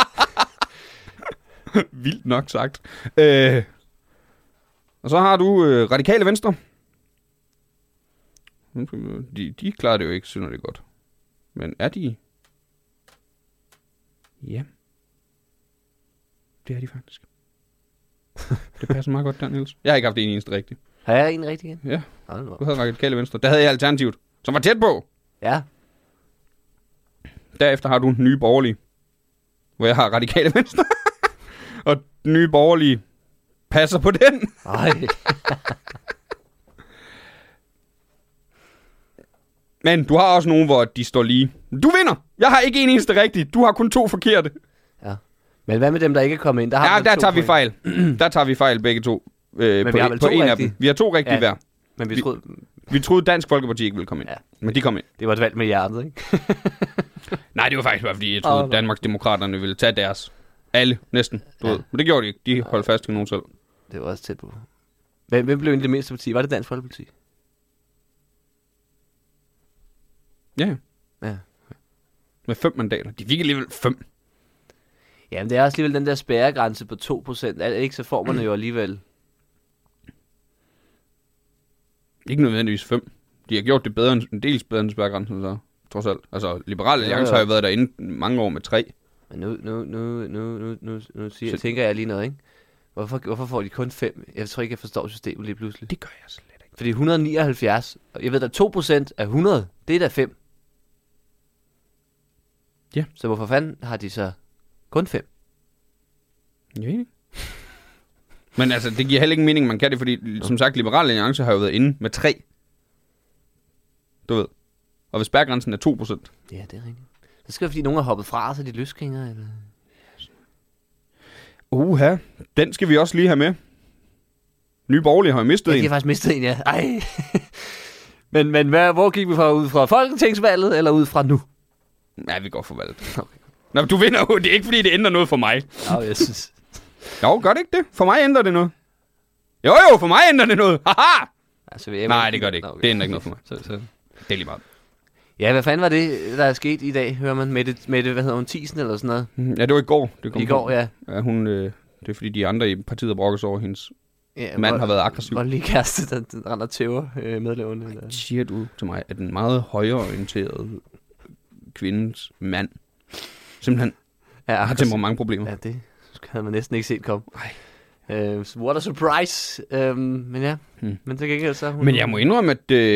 Vildt nok sagt. Og så har du Radikale Venstre. De klarer det jo ikke synderligt godt. Men er de... Ja. Det er de faktisk. Det passer meget godt der, Niels. Jeg har ikke haft en eneste rigtig. Har jeg en rigtig igen? Ja. Du havde Radikale Venstre. Der havde jeg Alternativet, som var tæt på. Ja. Derefter har du Nye Borgerlige. hvor jeg har Radikale Venstre. Og Nye Borgerlige passer på den. Ej. Men du har også nogen, hvor de står lige. Du vinder! Jeg har ikke en eneste rigtig. Du har kun 2 forkerte. Ja. Men hvad med dem, der ikke er kommet ind? Der har Der tager vi fejl. Der tager vi fejl begge to. Men vi har vel 2 en af rigtige. dem. Vi har 2 rigtige hver. Men vi troede Dansk Folkeparti ikke ville komme ind. Ja. Men de kom ind. Det var et valg med hjertet, ikke? Nej, det var faktisk bare, fordi jeg troede, Danmarksdemokraterne ville tage deres. Alle, næsten. Du ved. Men det gjorde de ikke. De holdt fast til nogen selv. Det var også tæt på. Hvem blev egentlig det mindste parti? Var det Dansk Folkeparti? Ja. Ja. Med 5 mandater. De fik alligevel 5. Jamen, det er også alligevel den der spærregrænse på 2%. Ikke, så får man jo alligevel... Ikke nødvendigvis 5. De har gjort det bedre en dels bedre end spærregrænsen, så trods alt. Altså, Liberale Alliance har jo været derinde mange år med 3. Men nu tænker jeg lige noget, ikke? Hvorfor får de kun 5? Jeg tror ikke, jeg forstår systemet lige pludselig. Det gør jeg slet ikke. Fordi 179, jeg ved, der 2% af 100, det er da 5. Ja. Så hvorfor fanden har de så kun 5? Ja. Men altså, det giver heller ikke mening, man kan det, fordi som sagt, Liberale Alliance har jo været inde med 3. Du ved. Og hvis spærregrænsen er 2%. Ja, det er rigtigt. Så skal det, fordi nogen har hoppet fra, så de løsgængere, eller? Den skal vi også lige have med. Nye Borgerlige har jo mistet en. Jeg har faktisk mistet en, ja. Ej. men hvor gik vi fra? Ud fra folketingsvalget, eller ud fra nu? Ja, vi går for valget. Okay. Nå, du vinder jo. Det er ikke, fordi det ændrer noget for mig. Ja, jeg synes... Jo, gør det ikke det? For mig ændrer det noget. Jo, for mig ændrer det noget. Haha! Altså, Nej, det gør det ikke. Okay. Det ændrer ikke noget for mig. Så. Det er lige meget. Ja, hvad fanden var det, der er sket i dag, hører man? Med det hvad hedder hun, Thiesen eller sådan noget? Ja, det var i går. I går, ja. Ja, hun, det er fordi, de andre i partiet har brokket over hendes mand har været aggressiv. Voldelige kæreste, der render tæver medlemmerne. Siger du til mig, at den meget højreorienterede kvindes mand simpelthen har temperament problemer? Ja, det havde man næsten ikke set komme. What a surprise. Men ja, men det gik altså... Men jeg må indrømme,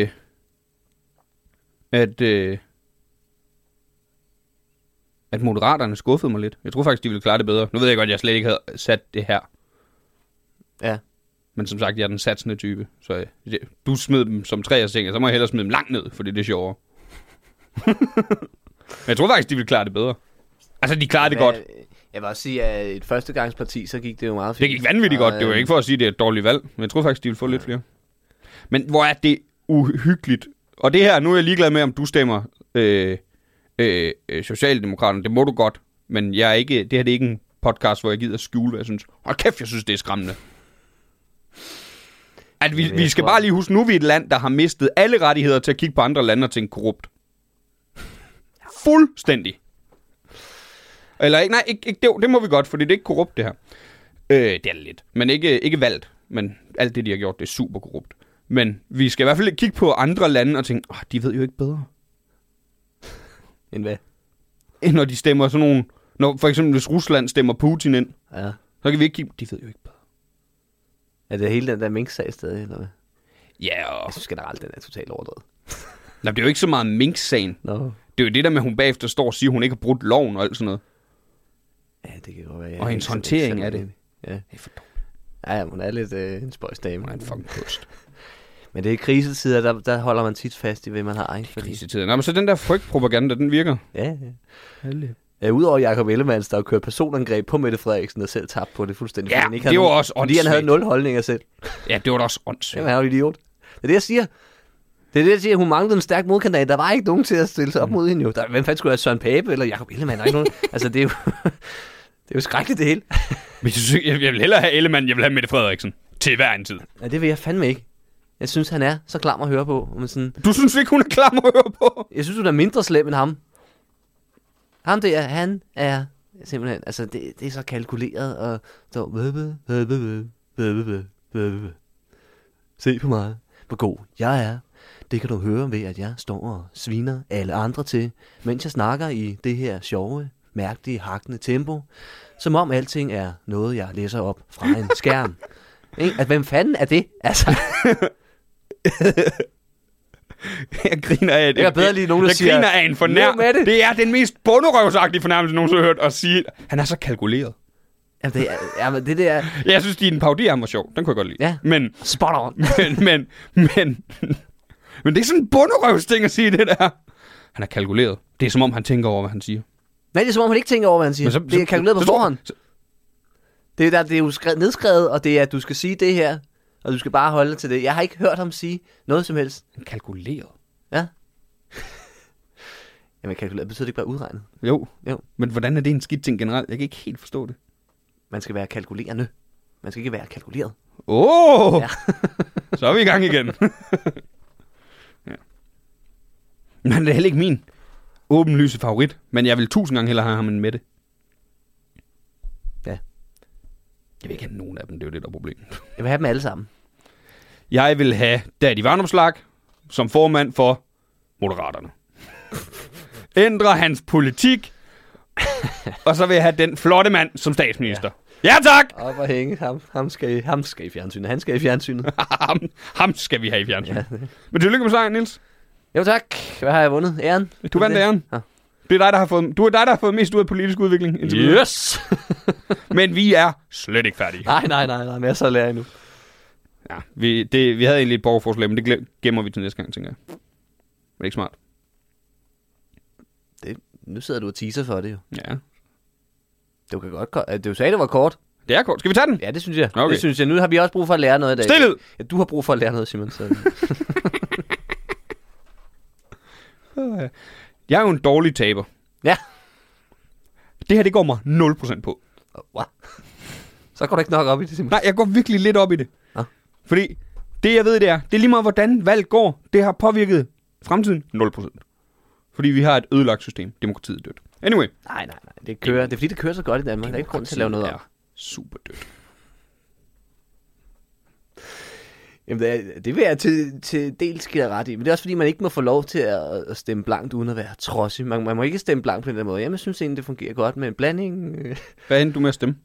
at Moderaterne skuffede mig lidt. Jeg tror faktisk, de ville klare det bedre. Nu ved jeg godt, at jeg slet ikke havde sat det her. Ja. Men som sagt, jeg er den satsende type. Så du smed dem som 3 og så må jeg hellere smide dem langt ned, fordi det er sjovere. Men jeg tror faktisk, de ville klare det bedre. Altså, de klarede det godt. Jeg vil også sige, at et førstegangsparti, så gik det jo meget fint. Det gik vanvittigt godt. Det var ikke for at sige, at det er et dårligt valg. Men jeg tror faktisk, de ville få lidt flere. Men hvor er det uhyggeligt. Og det her, nu er jeg ligeglad med, om du stemmer Socialdemokraterne. Det må du godt. Men jeg er ikke, det her det er ikke en podcast, hvor jeg gider skjule, hvad jeg synes. Hold kæft, jeg synes, det er skræmmende. At vi skal bare lige huske, nu er vi et land, der har mistet alle rettigheder til at kigge på andre lande og tænke korrupt. Fuldstændig. Eller ikke, nej, ikke, det må vi godt, fordi det er ikke korrupt, det her. Det er lidt. Men ikke valgt. Men alt det, de har gjort, det er super korrupt. Men vi skal i hvert fald kigge på andre lande og tænke, de ved jo ikke bedre. End hvad? End når de stemmer sådan nogle... Når for eksempel, hvis Rusland stemmer Putin ind, ja. Så kan vi ikke kigge... De ved jo ikke bedre. Er det hele den der Mink-sag stadig, eller hvad? Ja, og... Jeg synes generelt, den er totalt overdrevet. Nej, det er jo ikke så meget Mink-sagen. No. Det er jo det der med, at hun bagefter står og siger, at hun ikke har brudt loven og alt sådan noget. Ja, det kan godt være. Og hendes håndtering af det. Ja. Det er for dårligt. Ja, hun er lidt en spøjsdame. Hun er en fucking pust. Men det er krisetider, der holder man tit fast i, hvad man har. Det er krisetider. Nå, men så den der frygtpropaganda, den virker. Ja. Udover Jakob Ellemann, der har kørt personangreb på Mette Frederiksen og selv tabt på det fuldstændig. Ja, det var også fordi han havde 0 holdninger selv. Ja, det var da også åndssvagt. Jamen, han er jo idiot. Det er det, jeg siger. Hun manglede en stærk modkandidat. Der var ikke nogen til at stille sig op mod hende jo. Hvem fanden skulle have Søren Pape eller Jakob Ellemann? Der er ikke nogen. Altså, det er jo skrækkeligt det hele. Jeg vil hellere have Ellemann, jeg vil have Mette Frederiksen. Til hver en tid. Ja, det vil jeg fandme ikke. Jeg synes, han er så klam at høre på. Men sådan... Du synes ikke, hun er klam at høre på? Jeg synes, hun er mindre slem end ham. Han er simpelthen, altså det er så kalkuleret og så se på mig, hvor god jeg er. Det kan du høre ved, at jeg står og sviner alle andre til, mens jeg snakker i det her sjove, mærkelige, hakkende tempo, som om alting er noget, jeg læser op fra en skærm. At hvem fanden er det? Altså. Jeg griner af det. Jeg kan bedre lide nogen, der siger... Jeg griner af en fornærmelse. Det er den mest bunderøvsagtige fornærmelse, nogen har hørt at sige. Han er så kalkuleret. Jamen, det der... Ja, jeg synes, din parodi var sjov. Den kunne jeg godt lide. Ja. Men, Spot on. men det er sådan en bunderøvsting at sige det der. Han er kalkuleret. Det er som om, han tænker over, hvad han siger. Nej, det er som om, han ikke tænker over, hvad han siger. Det er kalkuleret på forhånd. Det er jo nedskrevet, og det er, at du skal sige det her, og du skal bare holde til det. Jeg har ikke hørt ham sige noget som helst. Kalkuleret? Ja. Jamen, kalkuleret betyder det ikke bare udregnet? Jo. Jo. Men hvordan er det en skidt ting generelt? Jeg kan ikke helt forstå det. Man skal være kalkulerende. Man skal ikke være kalkuleret. Ja. Så er vi i gang igen. Ja. Men det er heller ikke min åbenlyse favorit. Men jeg vil 1000 gange hellere have ham end Mette. Ja. Jeg vil ikke have nogen af dem, det er jo det, der er problemet. Jeg vil have dem alle sammen. Jeg vil have Daddy Varnopslag som formand for Moderaterne. Ændre hans politik. Og så vil jeg have den flotte mand som statsminister. Ja, tak! Op og hænge. Ham skal i fjernsynet. Han skal i fjernsynet. ham skal vi have i fjernsynet. Ja. Men tillykke med sejren, Niels. Jo tak. Hvad har jeg vundet? Æren? Du vandt æren. Ja. Det er dig, der har fået mest ud af politisk udvikling. Yes! Men vi er slet ikke færdige. Nej. Masser at lære endnu. Ja, vi havde egentlig et borgerforslag, men det gemmer vi til næste gang, tænker jeg. Var det ikke smart? Nu sidder du og teaser for det jo. Ja. Du kan godt... Du sagde, det var kort. Det er kort. Skal vi tage den? Ja, det synes jeg. Okay. Det synes jeg. Nu har vi også brug for at lære noget i dag. Stilhed! Ja, du har brug for at lære noget, Simon. Så... Jeg er jo en dårlig taber. Ja. Det her, det går mig 0% på. What? Så går du ikke nok op i det, Simon. Nej, jeg går virkelig lidt op i det. Ja. Fordi det, jeg ved, det er lige meget, hvordan valg går. Det har påvirket fremtiden 0%. Fordi vi har et ødelagt system. Demokratiet er dødt. Anyway. Nej. Det kører. Det er fordi, det kører så godt i Danmark. Der er ikke grund til at lave noget om. Super dødt. Jamen, det vil jeg til dels give ret i. Men det er også fordi, man ikke må få lov til at stemme blankt, uden at være trodsig. Man må ikke stemme blankt på den der måde. Jamen, jeg synes egentlig, det fungerer godt med en blanding. Hvad endte du med at stemme?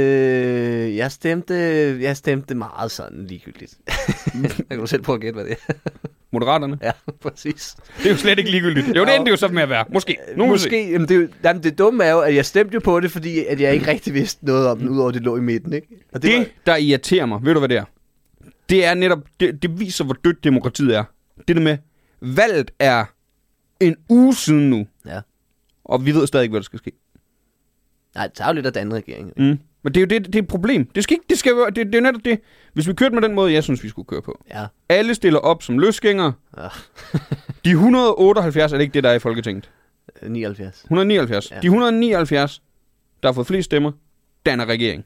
Jeg stemte meget sådan ligegyldigt. Jeg kan du selv prøve at gætte, hvad det er. Moderaterne? Ja, præcis. Det er jo slet ikke ligegyldigt. Jo, det endte jo så med at være. Måske. Måske. Jamen, det dumme er jo, at jeg stemte jo på det, fordi at jeg ikke rigtig vidste noget om den, udover det lå i midten, ikke? Og der irriterer mig, ved du hvad det er? Det er netop, det viser, hvor dødt demokratiet er. Det der med, valget er en uge siden nu. Ja. Og vi ved stadig ikke, hvad der skal ske. Nej, det tager jo lidt af den regering. Mm. Men det er jo det er et problem. Det er jo netop det. Hvis vi kørte med den måde, jeg synes, vi skulle køre på. Ja. Alle stiller op som løsgængere. Ja. De 178 er det ikke det, der er i Folketinget. 79. 179. Ja. De 179, der har fået flest stemmer, danner regering.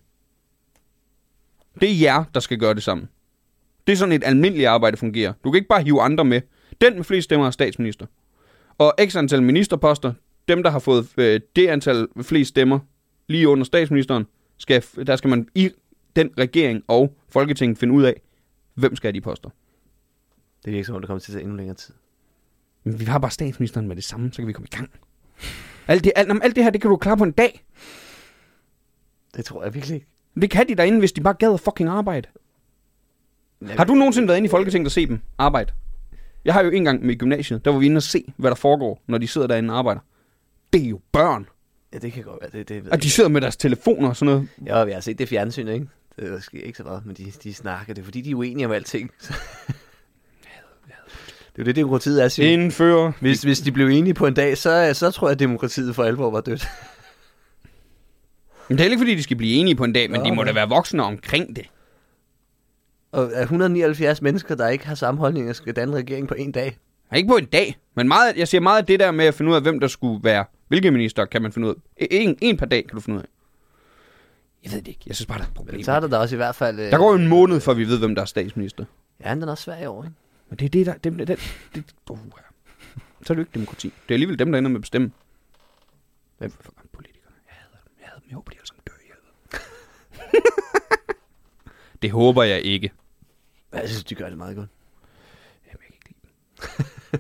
Det er jer, der skal gøre det sammen. Det er sådan et almindeligt arbejde fungerer. Du kan ikke bare hive andre med. Den med flest stemmer er statsminister. Og x antal ministerposter, dem der har fået det antal flest stemmer lige under statsministeren, der skal man i den regering og Folketinget finde ud af, hvem skal have de poster. Det virker som om, det kommer til at tage endnu længere tid. Men vi har bare statsministeren med det samme, så kan vi komme i gang. Alt det her, det kan du klare på en dag. Det tror jeg virkelig ikke. Det kan de derinde, hvis de bare gad fucking arbejde. Har du nogensinde været inde i Folketinget og se dem arbejde? Jeg har jo en gang med gymnasiet, der var vi inde og se, hvad der foregår, når de sidder derinde og arbejder. Det er jo børn. Ja, det kan godt være. Det og de sidder med deres telefoner og sådan noget. Ja, vi har set det fjernsyn, ikke? Det sker ikke så meget, men de snakker. Det er fordi, de er uenige om alting. Det er jo det, demokratiet er, Simon. Indføre. Hvis de blev enige på en dag, så tror jeg, at demokratiet for alvor var dødt. Men det er ikke fordi, de skal blive enige på en dag, men de må da være voksne omkring det. Og 179 mennesker, der ikke har samme holdninger, skal danne regering på en dag. Ikke på en dag, men jeg siger meget af det der med at finde ud af, hvem der skulle være. Hvilke minister kan man finde ud af? En per dag kan du finde ud af. Jeg ved det ikke. Jeg synes bare, der er et problem. Så er der også i hvert fald... Der går jo en måned, før vi ved, hvem der er statsminister. Ja, den er også svær i år, ikke? Men det er det, der... Så er det jo ikke demokrati. Det er alligevel dem, der ender med at bestemme. Hvem for politikerne? Jeg hader dem. Jeg håber, de alle sammen dør i helvede. Det håber jeg ikke. Jeg synes, de gør det meget godt. Jamen, jeg kan ikke lide dem.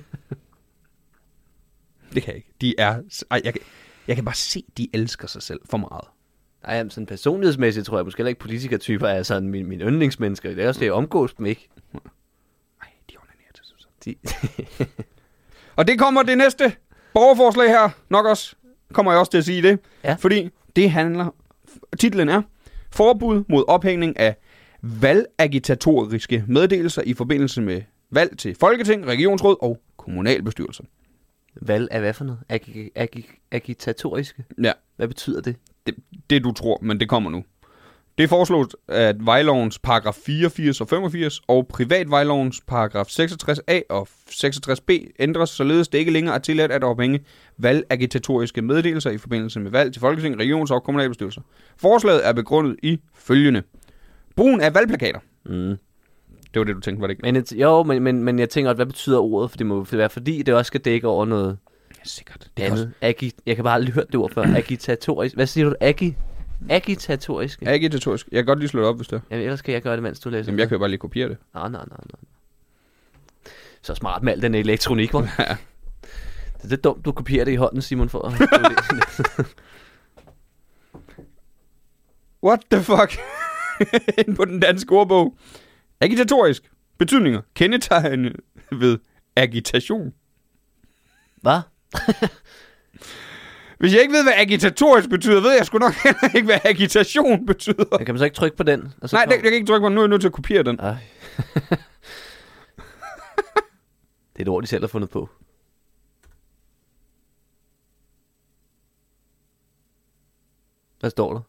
Det kan jeg ikke. De er... Jeg kan bare se, de elsker sig selv for meget. Nej, sådan personlighedsmæssigt tror jeg måske heller ikke politikertyper er sådan min yndlingsmennesker. Det er også det, jeg omgås dem ikke. Nej, de onanerer til sig selv. Og det kommer det næste borgerforslag her, nok også, kommer jeg også til at sige det. Ja. Fordi det handler, titlen er, forbud mod ophængning af valgagitatoriske meddelelser i forbindelse med valg til Folketing, regionsråd og kommunalbestyrelser. Valg af hvad for noget? Agitatoriske? Ja, Hvad betyder det? det du tror, men det kommer nu. Det foreslås, at vejlovens paragraf 84 og 85 og privatvejlovens paragraf 66a og 66b ændres, således det ikke længere er tilladt at ophænge valgagitatoriske meddelelser i forbindelse med valg til Folketing, regions- og kommunalbestyrelser. Forslaget er begrundet i følgende. Brugen af valgplakater. Mm. Det var det, du tænkte, var det ikke? Men jeg tænker, hvad betyder ordet? For det må være, fordi det også skal dække over noget Ja, sikkert. andet. Jeg kan bare aldrig hørt det ord før. Agitatorisk. Hvad siger du? Agitatoriske? Agitatorisk. Jeg kan godt lige slå det op, hvis det er. Jamen, ellers kan jeg gøre det, mens du læser. Jamen, jeg kan jo bare lige kopiere det. Nej. Så smart med al den elektronik, hvor. Ja. Det er dumt, du kopierer det i hånden, Simon, for at... What the fuck? Ind på den danske ordbog. Agitatorisk. Betydninger. Kendetegn ved agitation. Hvad? Hvis jeg ikke ved, hvad agitatorisk betyder, ved jeg sgu nok heller ikke, hvad agitation betyder. Kan man så ikke trykke på den? Og så Nej, jeg kan ikke trykke på den. Nu er jeg nødt til at kopiere den. Ej. Det er et ord, de selv har fundet på. Hvad står der?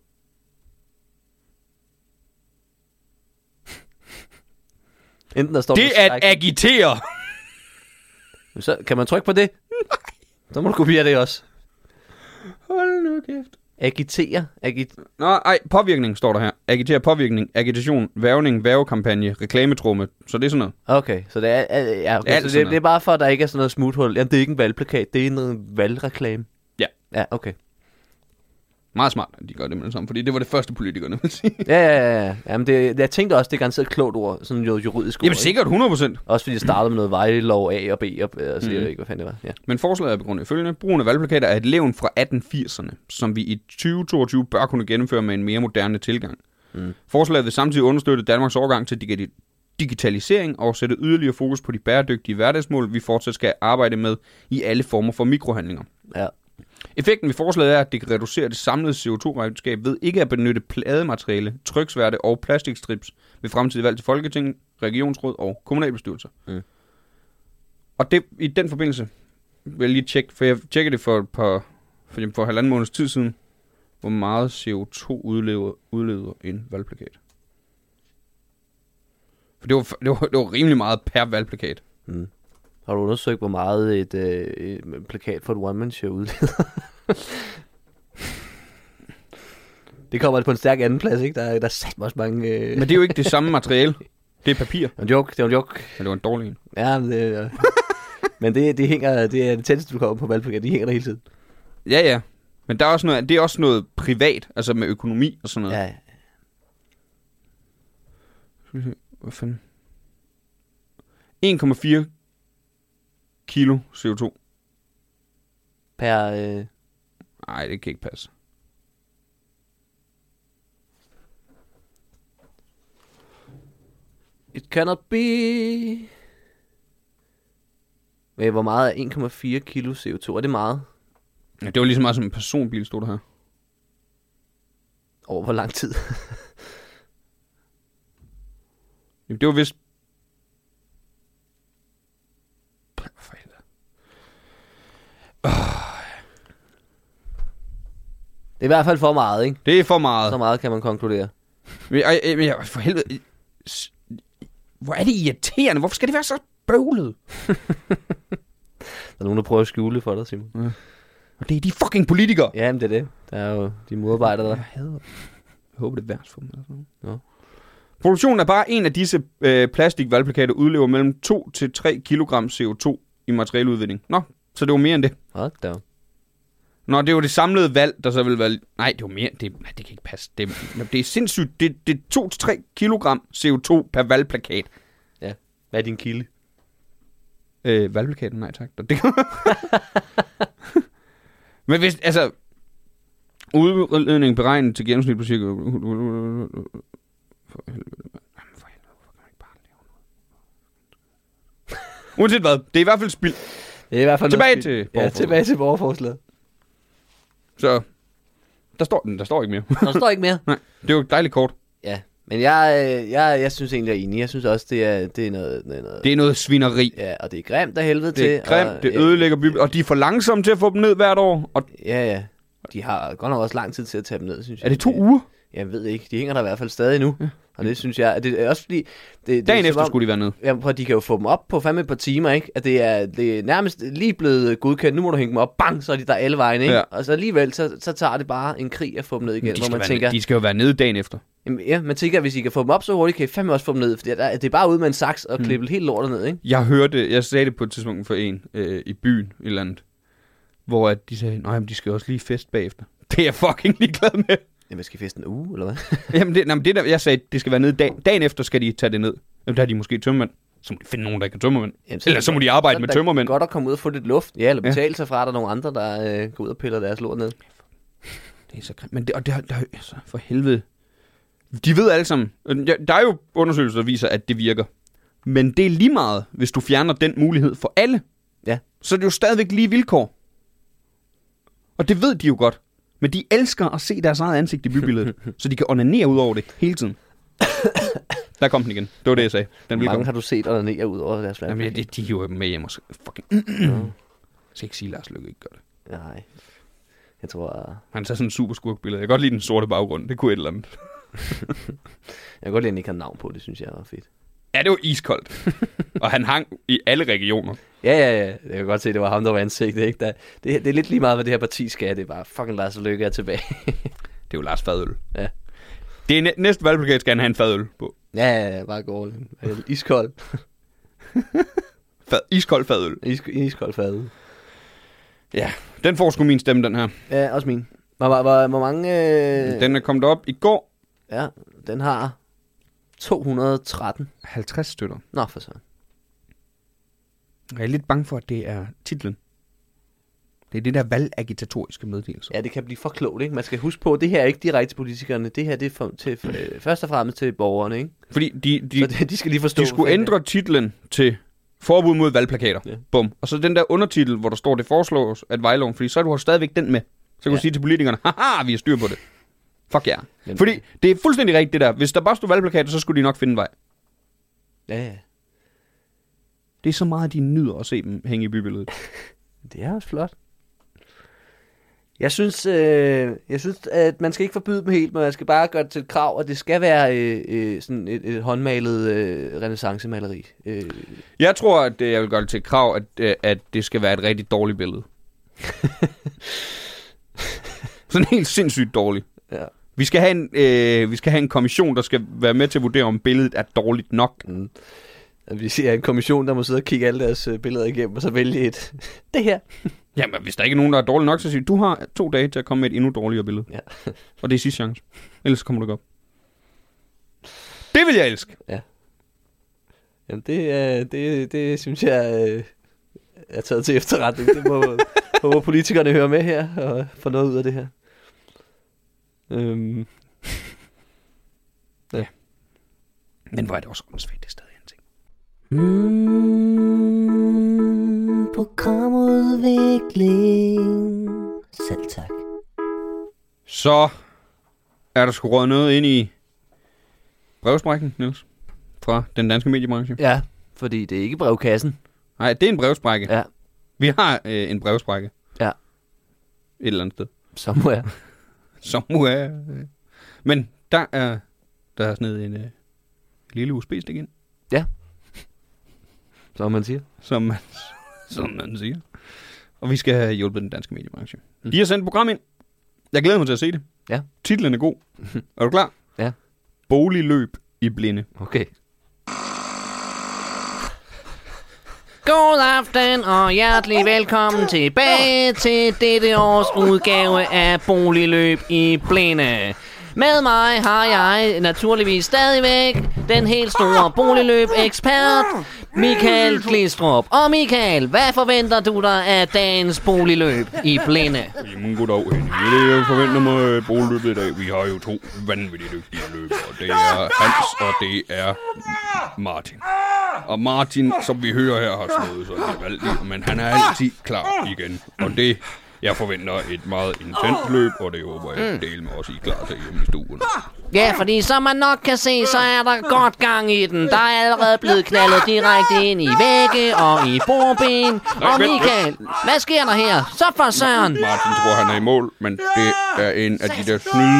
Enten der står Det er at agitere. Så kan man trykke på det? Så må du kopiere det også. Hold nu kæft. Agitere. Nå, ej, påvirkning står der her. Agitere, påvirkning, agitation, værvning, værvekampagne, reklametrumme. Så det er sådan noget. Okay, så det er, ja, okay, så det er bare for, at der ikke er sådan noget smuthul. Jamen, det er ikke en valgplakat, det er noget valgreklame. Ja. Ja, okay. Meget smart, at de gør det med det samme, fordi det var det første politikerne ville sige. Ja. Jamen, jeg tænkte også, det er garanteret et klogt ord, sådan noget juridisk ord. Jamen sikkert 100%. Også fordi det startede med noget vejlov A og B, og så jeg ved ikke, hvad fanden det var. Ja. Men forslaget er begrundet i følgende. Brugen af valgplakater er et levn fra 1880'erne, som vi i 2022 bør kunne gennemføre med en mere moderne tilgang. Forslaget vil samtidig understøtte Danmarks overgang til digitalisering og sætte yderligere fokus på de bæredygtige hverdagsmål, vi fortsat skal arbejde med i alle former for mikrohandlinger. Ja. Effekten ved forslaget er, at det kan reducere det samlede CO2-regnskab ved ikke at benytte plademateriale, tryksværte og plastikstrips ved fremtidige valg til Folketing, regionsråd og kommunalbestyrelser. Og det, i den forbindelse vil jeg lige tjekke, for jeg tjekkede det for halvanden måneds tid siden, hvor meget CO2 udleder en valgplakat. For det var rimelig meget per valgplakat. Har du undersøgt, hvor meget et plakat for et one-man-show udleder? Det kommer på en stærk anden plads, ikke? Der er sat også mange... Men det er jo ikke det samme materiale. Det er papir. Det var en joke. Men det var en dårlig en. Ja, men det hænger... Det er det tætteste, du kommer på valgplakat. De hænger der hele tiden. Ja. Men der er også noget, det er også noget privat, altså med økonomi og sådan noget. Ja. Hvad fanden? 1,4 kilo CO2. Per... Nej, det kan ikke passe. It cannot be... Men hvor meget er 1,4 kilo CO2? Er det meget? Ja, det var lige så meget som en personbil, stod der her. Over hvor lang tid? Jamen, det var vist... For helvede. Det er i hvert fald for meget, ikke? Det er for meget. Så meget kan man konkludere. Men for helvede... Hvor er det irriterende? Hvorfor skal det være så bøvlet? Der er nogen, der prøver at skjule det for dig, Simon. Ja. Og det er de fucking politikere. Ja, men det er det. Der er jo de modarbejdere der. Jeg hader det. Jeg håber, det er værst for dem. Altså. Ja. Produktionen af bare en af disse plastikvalgplakater udlever mellem 2 til 3 kilogram CO2 i materialeudvinding. Nå, så det var mere end det. Hold da. Nå, det var det samlede valg, der så ville være... Nej, det var mere... Det kan ikke passe. Det er sindssygt. Det er 2 til 3 kilogram CO2 per valgplakat. Ja. Hvad er din kilde? Valgplakaten? Nej, tak. Det Men hvis... Altså... Udledning beregnet til gennemsnit på cirka... For helvede, hvorfor kan man ikke bare lave Uanset hvad, det er i hvert fald spild. Det er i hvert fald Tilbage noget til spild. Ja, tilbage til borgerforslaget. Så der står ikke mere. Der står ikke mere. Nej, det er jo dejligt kort. Ja, men jeg synes egentlig, jeg er enig. Jeg synes også, det er noget... Det er noget svineri. Ja, og det er grimt af helvede til. Det er grimt, og, det ødelægger byen, og de er for langsomme til at få dem ned hvert år. Og Ja. De har godt nok også lang tid til at tage dem ned, synes jeg. er det 2 uger? Jeg ved ikke. De hænger der i hvert fald stadig nu. Ja. Og det synes jeg... Det er også fordi... Dagen efter skulle de være nede. Ja, prøv, de kan jo få dem op på fandme et par timer, ikke? At det er nærmest lige blevet godkendt. Nu må du hænge dem op. Bang, så er de der alle vejen, ikke? Ja. Og så alligevel, så tager det bare en krig at få dem ned igen. Hvor man tænker... De skal jo være nede dagen efter. Jamen, ja, man tænker, at hvis I kan få dem op så hurtigt, kan I fandme også få dem ned. For det er bare ud med en saks og klippe helt lortet ned, ikke? Jeg sagde det på et tidspunkt for en i byen i landet, hvor at de sagde, nej, men de skal også lige fest bagefter. Det er jeg fucking ligeglad med. Jamen, skal I feste en uge, eller hvad? Jamen, det der, jeg sagde, det skal være nede dagen efter, skal de tage det ned. Jamen, der er de måske tømmermænd. Så må de finde nogen, der kan tømmermænd. Eller så må de arbejde med tømmermænd. Godt at komme ud og få lidt luft. Ja, eller betale sig fra, at der er nogle andre, der går ud og piller deres lort ned. Det er så grimt. Men det altså, for helvede. De ved alle sammen. Der er jo undersøgelser, der viser, at det virker. Men det er lige meget, hvis du fjerner den mulighed for alle. Ja. Så er det jo stadigvæk lige vilkår. Og det ved de jo godt. Men de elsker at se deres eget ansigt i bybilledet, så de kan onanere ud over det hele tiden. Der kom den igen. Det var det, jeg sagde. Den Mange har du set onanere ud over deres valg? Jamen, de hiver dem med hjem og så fucking... Jeg skal ikke sige, at Lars Løkke ikke gør det. Nej. Jeg tror... Han tager sådan en super skurkbillede. Jeg kan godt lide den sorte baggrund. Det kunne et eller andet. Jeg kan godt lide, at han ikke har navn på. Det synes jeg var fedt. Ja, det var iskoldt. Og han hang i alle regioner. Ja. Jeg kan godt se, at det var ham, der var ansigtet, ikke? Det er lidt lige meget, hvad det her parti skal. Det er bare fucking Lars Løkke er tilbage. Det er jo Lars Fadøl. Ja. Det er næste valgplakat skal han have en fadøl på. Ja, bare gå. Iskold. Iskold fadøl. Iskold fadøl. Ja, den får sgu min stemme, den her. Ja, også min. Hvor mange... Den er kommet op i går. Ja, den har 213. 50 støtter. Nå, for så. Jeg er lidt bange for, at det er titlen. Det er det der valgagitatoriske meddelelse. Ja, det kan blive for klogt, ikke? Man skal huske på, at det her er ikke direkte til politikerne. Det her det er først og fremmest til borgerne, ikke? Fordi de skal lige forstå... De skulle ændre titlen til forbud mod valgplakater. Ja. Bum. Og så den der undertitel, hvor der står, det foreslås at vejloven, fordi så har du stadigvæk den med. Så kan du sige til politikerne, haha, vi har styr på det. Fuck ja. Yeah. Fordi det er fuldstændig rigtigt det der. Hvis der bare stod valgplakater, så skulle de nok finde en vej. Ja. Det er så meget, de nyder at se dem hænge i bybilledet. Det er også flot. Jeg synes, at man skal ikke forbyde dem helt, men man skal bare gøre det til et krav, at det skal være sådan et håndmalet renæssancemaleri. Jeg tror, at jeg vil gøre det til et krav, at det skal være et rigtig dårligt billede. Sådan helt sindssygt dårligt. Ja. Vi skal have en kommission, der skal være med til at vurdere, om billedet er dårligt nok. Mm. Vi siger en kommission, der må sidde og kigge alle deres billeder igennem, og så vælge et. Det her. Jamen, hvis der ikke er nogen, der er dårlig nok, så siger du har 2 dage til at komme med et endnu dårligere billede. Ja. Og det er sidste chance. Ellers kommer du ikke op. Det vil jeg elske. Ja. Jamen, det synes jeg er taget til efterretning. Det må politikerne høre med her, og få noget ud af det her. Ja. Men hvor er det også åndssvagt, det er stadig en ting. Programudvikling. Selv tak. Så er der sgu røget noget ind i brevsprækken, Niels, fra den danske mediebranche. Ja, fordi det er ikke brevkassen. Nej, det er en brevsprække. Ja. Vi har en brevsprække. Ja. Et eller andet sted. Somewhere. Men der er sådan en lille USB-stik ind. Ja. Som man siger. Som man siger. Og vi skal have hjulpet den danske mediebranche. De har sendt et program ind. Jeg glæder mig til at se det. Ja. Titlen er god. Er du klar? Ja. Boligløb i blinde. Okay. God aften og hjertelig velkommen tilbage til dette års udgave af Boligløb i blinde. Med mig har jeg naturligvis stadigvæk den helt store boligløb-ekspert, Michael Glistrup. Og Michael, hvad forventer du dig af dagens boligløb i blinde? Jamen goddag, Henning. Jeg forventer mig boligløbet i dag. Vi har jo 2 vanvittigt dygtige løbere. Det er Hans, og det er Martin. Og Martin, som vi hører her, har slået sig gevaldigt, men han er altid klar igen. Og det, jeg forventer et meget intens løb, og det håber jeg del med os, I er klar til hjemme i stuen. Ja, fordi som man nok kan se, så er der godt gang i den. Der er allerede blevet knaldet direkte ind i vægge og i bordben. Og Michael, hvad sker der her? Så for søren. Martin tror, han er i mål, men det er en af de der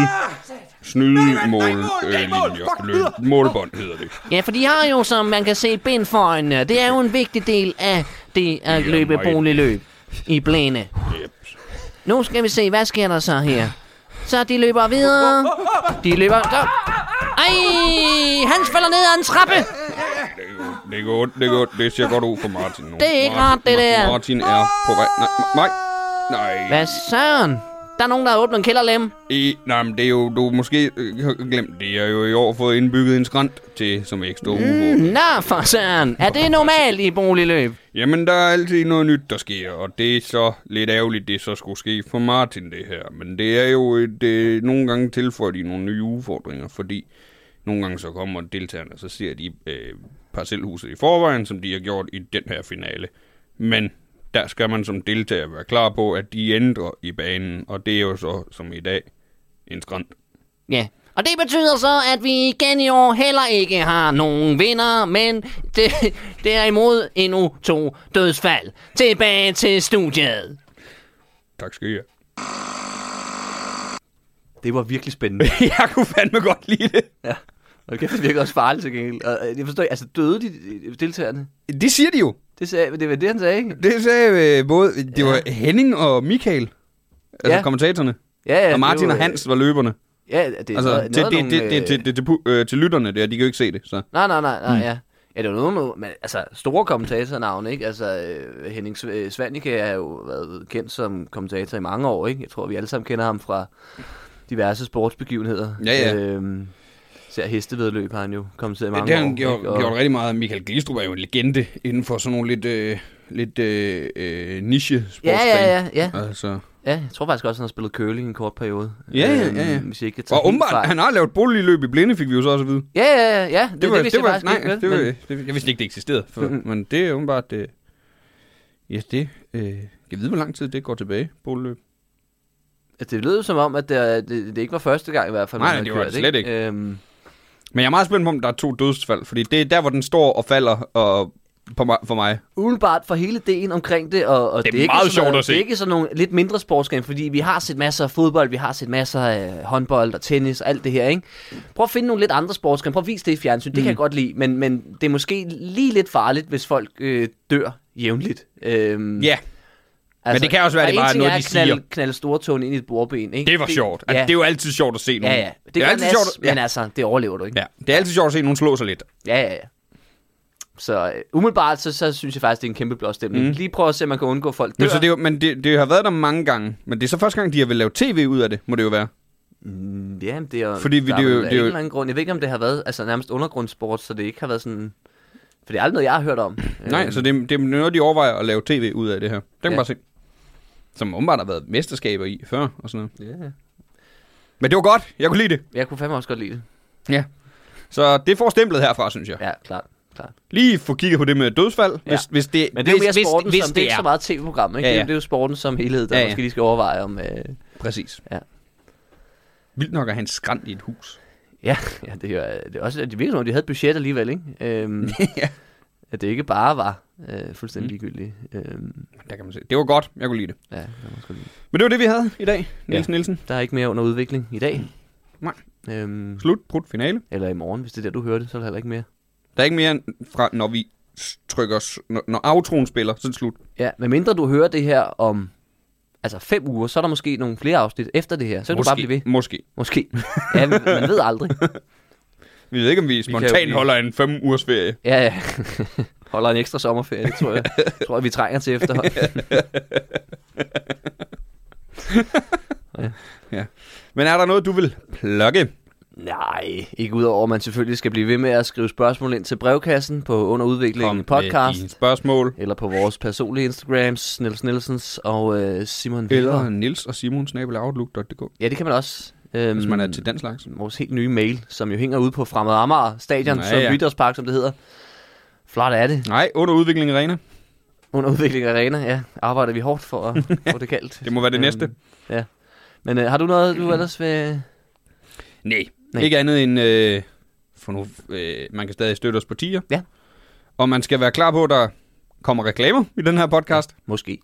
snydemållinjer. Målbånd hedder det. Ja, for de har jo, som man kan se, bind for øjnene. Det er jo en vigtig del af det at løbe boligløb i blæne. Yep. Nu skal vi se, hvad sker der så her? Så de løber videre. De løber... Ej, han falder ned ad en trappe. Det går. Det ser godt ud for Martin nu. Det er ikke rart, det der. Martin er på vej. Nej. Hvad søren? Der er nogen, der har åbnet en kælderlem. Nej, men det er jo, du måske glemt, det er jo i år fået indbygget en skrant til som ekstra ubåd. Nå, for søren. Er det normalt i boligløb? Jamen, der er altid noget nyt, der sker, og det er så lidt ærgerligt, det så skulle ske for Martin, det her. Men det er jo nogle gange tilføjer de nogle nye udfordringer, fordi nogle gange så kommer deltagerne, og så ser de parcelhuset i forvejen, som de har gjort i den her finale. Men der skal man som deltager være klar på, at de ændrer i banen, og det er jo så, som i dag, en skrant. Ja, og det betyder så, at vi igen i år heller ikke har nogen vinder, men det er imod endnu 2 dødsfald. Tilbage til studiet. Tak skal I have. Det var virkelig spændende. Jeg kunne fandme godt lide det. Ja. Okay, det virker også farligt til gengæld. Og jeg forstår ikke, altså døde de deltagerne? Det siger de jo. Det var det, han sagde, ikke? Det sagde både, det var Henning og Michael, altså kommentatorerne. Ja, og Martin og Hans var løberne. Ja, det er altså, til lytterne der, de kan jo ikke se det, så. Nej, ja. Ja, det var noget, men altså store kommentatornavne, ikke? Altså Henning Svanike har jo været kendt som kommentator i mange år, ikke? Jeg tror, vi alle sammen kender ham fra diverse sportsbegivenheder. Ja. Især hestevedløb har han jo kommenteret i mange år. Det har han gjort rigtig meget. Michael Glistrup er jo en legende inden for sådan nogle lidt niche-sportsgren. Ja. Altså. Ja, jeg tror faktisk også, han har spillet curling en kort periode. Ja. Hvis jeg ikke tager og umiddelbart, han har lavet boligløb i blinde, fik vi jo så også at vide. Ja. Det vidste jeg faktisk ikke. Jeg vidste ikke, det eksisterede. Men det er umiddelbart... jeg ved, hvor lang tid det går tilbage, boligløb. Det lød som om, at det ikke var første gang i hvert fald. Nej, det var det slet ikke. Men jeg er meget spændt på, om der er 2 dødsfald, fordi det er der, hvor den står og falder for mig. Umiddelbart for hele ideen omkring det, og det er meget sjovt at se. Det er ikke sådan nogle lidt mindre sportsgrene, fordi vi har set masser af fodbold, vi har set masser af håndbold og tennis og alt det her, ikke? Prøv at finde nogle lidt andre sportsgrene, prøv at vise det i fjernsyn, det kan jeg godt lide, men det er måske lige lidt farligt, hvis folk dør jævnligt. Ja. Altså, men det kan også være, det bare noget, de siger. Knalde store tåen ind i et bordben, ikke? Det var sjovt. Altså, det er jo altid sjovt at se nogen. Ja. Det er altid sjovt, men altså, det overlever du, ikke? Ja, det er altid sjovt at se nogen slå sig lidt. Ja. Så umiddelbart, så synes jeg faktisk, det er en kæmpe blåstemning. Lige prøv at se, om man kan undgå folk dør. Men det har været der mange gange. Men det er så første gang, de har vel lavet tv ud af det, må det jo være. Ja, det er jo... Fordi det er jo en eller anden grund. Jeg ved ikke, om det har været nærmest undergrundssport, så det ikke har været sådan... For det er aldrig noget, jeg har hørt om. Nej, så det er noget, de overvejer at lave tv ud af det her. Det kan man bare se. Som umiddelbart har været mesterskaber i før og sådan noget. Ja. Men det var godt. Jeg kunne lide det. Jeg kunne fandme også godt lide det. Ja. Så det får stemplet herfra, synes jeg. Ja, klart. Lige få kigget på det med dødsfald. Ja. Hvis det, men det er jo mere sporten, hvis som det er ikke så meget tv-program, ikke? Ja. Det er jo sporten som helhed, der måske lige skal overveje om... Præcis. Ja. Vildt nok at have en skrant i et hus. Ja, det er også... Det virker som om, de havde et budget alligevel, ikke? Ja. At det ikke bare var fuldstændig ligegyldigt. Der kan man se. Det var godt. Jeg kunne lide det. Ja, det var også godt lide. Men det var det, vi havde i dag, Niels Nielsen. Der er ikke mere under udvikling i dag. Nej. Slut, brud, finale. Eller i morgen, hvis det er der, du hørte, så er der heller ikke mere. Der er ikke mere fra, når vi trykker... Når outroen spiller, så er det slut. Ja, medmindre du hører det her om 5 uger, så er der måske nogle flere afsnit efter det her. Så kan du bare blive ved. Måske. Ja, man ved aldrig. Vi ved ikke, om vi spontant holder en 5 ugers ferie. Ja. Holder en ekstra sommerferie, det tror jeg, vi trænger til efterhånden. Ja. Men er der noget, du vil plukke? Nej, ikke udover, at man selvfølgelig skal blive ved med at skrive spørgsmål ind til brevkassen på Under Udviklingen podcast. Med spørgsmål. Eller på vores personlige Instagrams, Niels Nielsens og Simon Eller Viller. Niels og Simon @outlook.dk. Ja, det kan man også. Hvis man er til den slags. Vores helt nye mail, som jo hænger ude på Fremad Amager Stadion, som Vitterspark, som det hedder. Flot er det. Nej, under udvikling arena. Under udvikling af arena, ja. Arbejder vi hårdt for at få det kaldt. Det må være det næste. Ja. Men har du noget, du ellers vil... Nej. Ikke andet end... for nu, man kan stadig støtte os på tier. Ja. Og man skal være klar på, at der kommer reklamer i den her podcast. Måske.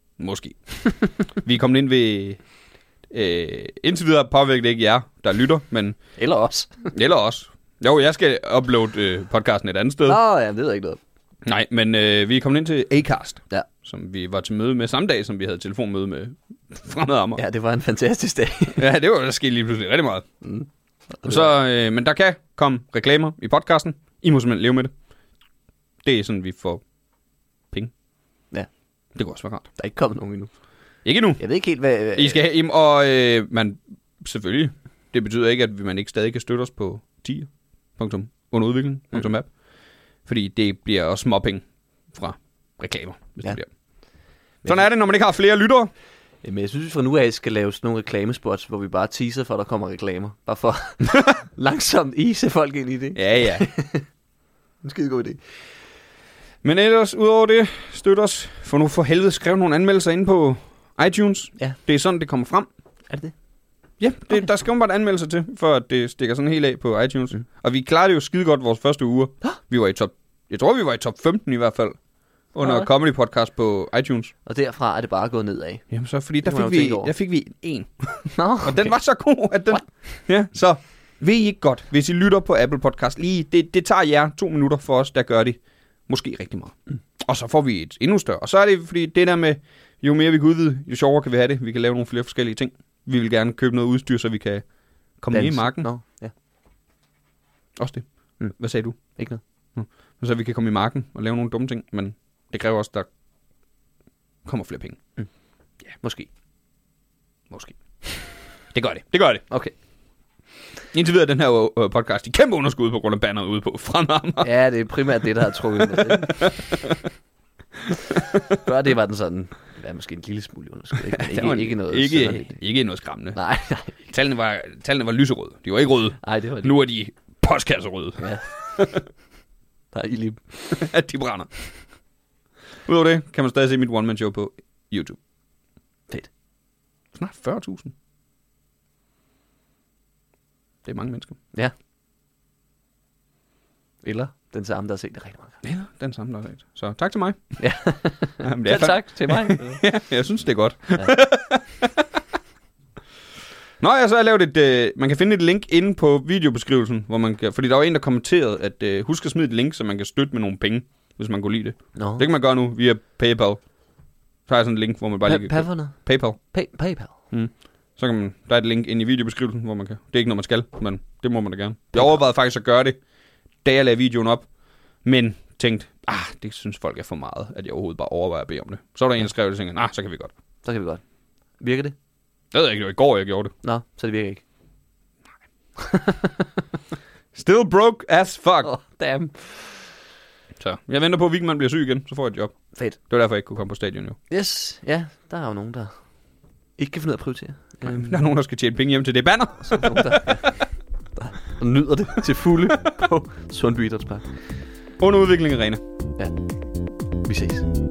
Vi er kommet ind ved... indtil videre påvirker det ikke jer, der lytter, men... Eller os. Eller os. Jo, jeg skal uploade podcasten et andet sted. Nå, jeg ved ikke noget. Nej, men vi er kommet ind til Acast. Ja. Som vi var til møde med samme dag, som vi havde telefonmøde med Fremad Amager. Ja, det var en fantastisk dag. Ja, det var der skete lige pludselig rigtig meget. Så, men der kan komme reklamer i podcasten. I må simpelthen leve med det. Det er sådan, vi får penge. Ja. Det kunne også være rart. Der er ikke kommet nogen endnu. Ikke endnu. Jeg ved ikke helt, hvad... I skal have, og man, selvfølgelig, det betyder ikke, at man ikke stadig kan støtte os på tier.underudvikling.app. Fordi det bliver også småpenge fra reklamer, hvis det bliver. Sådan er det, når man ikke har flere lyttere. Jamen, jeg synes, vi fra nu af skal lave sådan nogle reklamespots, hvor vi bare teaser for, at der kommer reklamer. Bare for langsomt ise folk ind i det. Ja. En skide god idé. Men ellers, udover det, støt os. For nu for helvede skrev nogle anmeldelser inde på iTunes. Ja. Det er sådan, det kommer frem. Er det det? Ja, der skal man bare anmeldelser til, for at det stikker sådan helt af på iTunes. Og vi klarede jo skide godt vores første uge. Vi var i top... Jeg tror, vi var i top 15 i hvert fald. Under Comedy Podcast på iTunes. Og derfra er det bare gået nedad. Jamen så, fordi der fik vi en. Nå, okay. Og den var så god, at den... What? Ja, så ved I ikke godt, hvis I lytter på Apple Podcast, lige det tager jer 2 minutter for os, der gør det måske rigtig meget. Og så får vi et endnu større. Og så er det, fordi det der med, jo mere vi kan udvide, jo sjovere kan vi have det. Vi kan lave nogle flere forskellige ting. Vi vil gerne købe noget udstyr, så vi kan komme med i marken. Ja. Også det. Hvad sagde du? Ikke noget. Så vi kan komme i marken og lave nogle dumme ting, men det kræver også, at der kommer flere penge. Ja, måske. Det gør det. Okay. Indtil videre den her podcast i kæmpe underskud på grund af banneret ude på Fremad Amager. Ja, det er primært det, der har trukket med. Før det var den sådan, måske en lille smule underskud. Ikke noget ikke noget skræmmende. Nej. Tallene var lyserøde. De var ikke røde. Nej, det var Nu er de postkasserøde. Ja. Der er ild i dem. De brænder. Udover det, kan man stadig se mit one-man-show på YouTube. Fedt. Snart 40.000. Det er mange mennesker. Ja. Eller den samme, der har set det rigtig mange gange. Eller den samme, der har set. Så tak til mig. Ja. Jamen, det er tak til mig. Ja, jeg synes, det er godt. Ja. Nå, så har jeg lavet et... man kan finde et link inde på videobeskrivelsen, hvor man kan... Fordi der var en, der kommenterede, at husk at smide et link, så man kan støtte med nogle penge, hvis man kunne lide det. No. Det kan man gøre nu via PayPal. Så har jeg sådan et link, hvor man bare lige kan... PayPal. PayPal. Så kan man... Der er et link inde i videobeskrivelsen, hvor man kan... Det er ikke noget, man skal, men det må man da gerne. Jeg overvejede faktisk at gøre det, da jeg lagde videoen op, men tænkte, det synes folk er for meget, at jeg overhovedet bare overvejer at bede om det. Så var der en, der skrev det, og tænkte, så kan vi godt. Virker det? Jeg ved ikke, det var i går, jeg gjorde det. Nå, så det virker ikke. Still broke as fuck. Damn. Så jeg venter på, at Wigman bliver syg igen, så får jeg et job. Fedt. Det var derfor, jeg ikke kunne komme på stadion jo. Yes, ja, der er jo nogen, der ikke kan finde ud af at prioritere. Der er nogen, der skal tjene penge hjem til det banner. Så nogen, der nyder det til fulde på Sundby Idrætspark. Under udvikling arena. Ja, vi ses.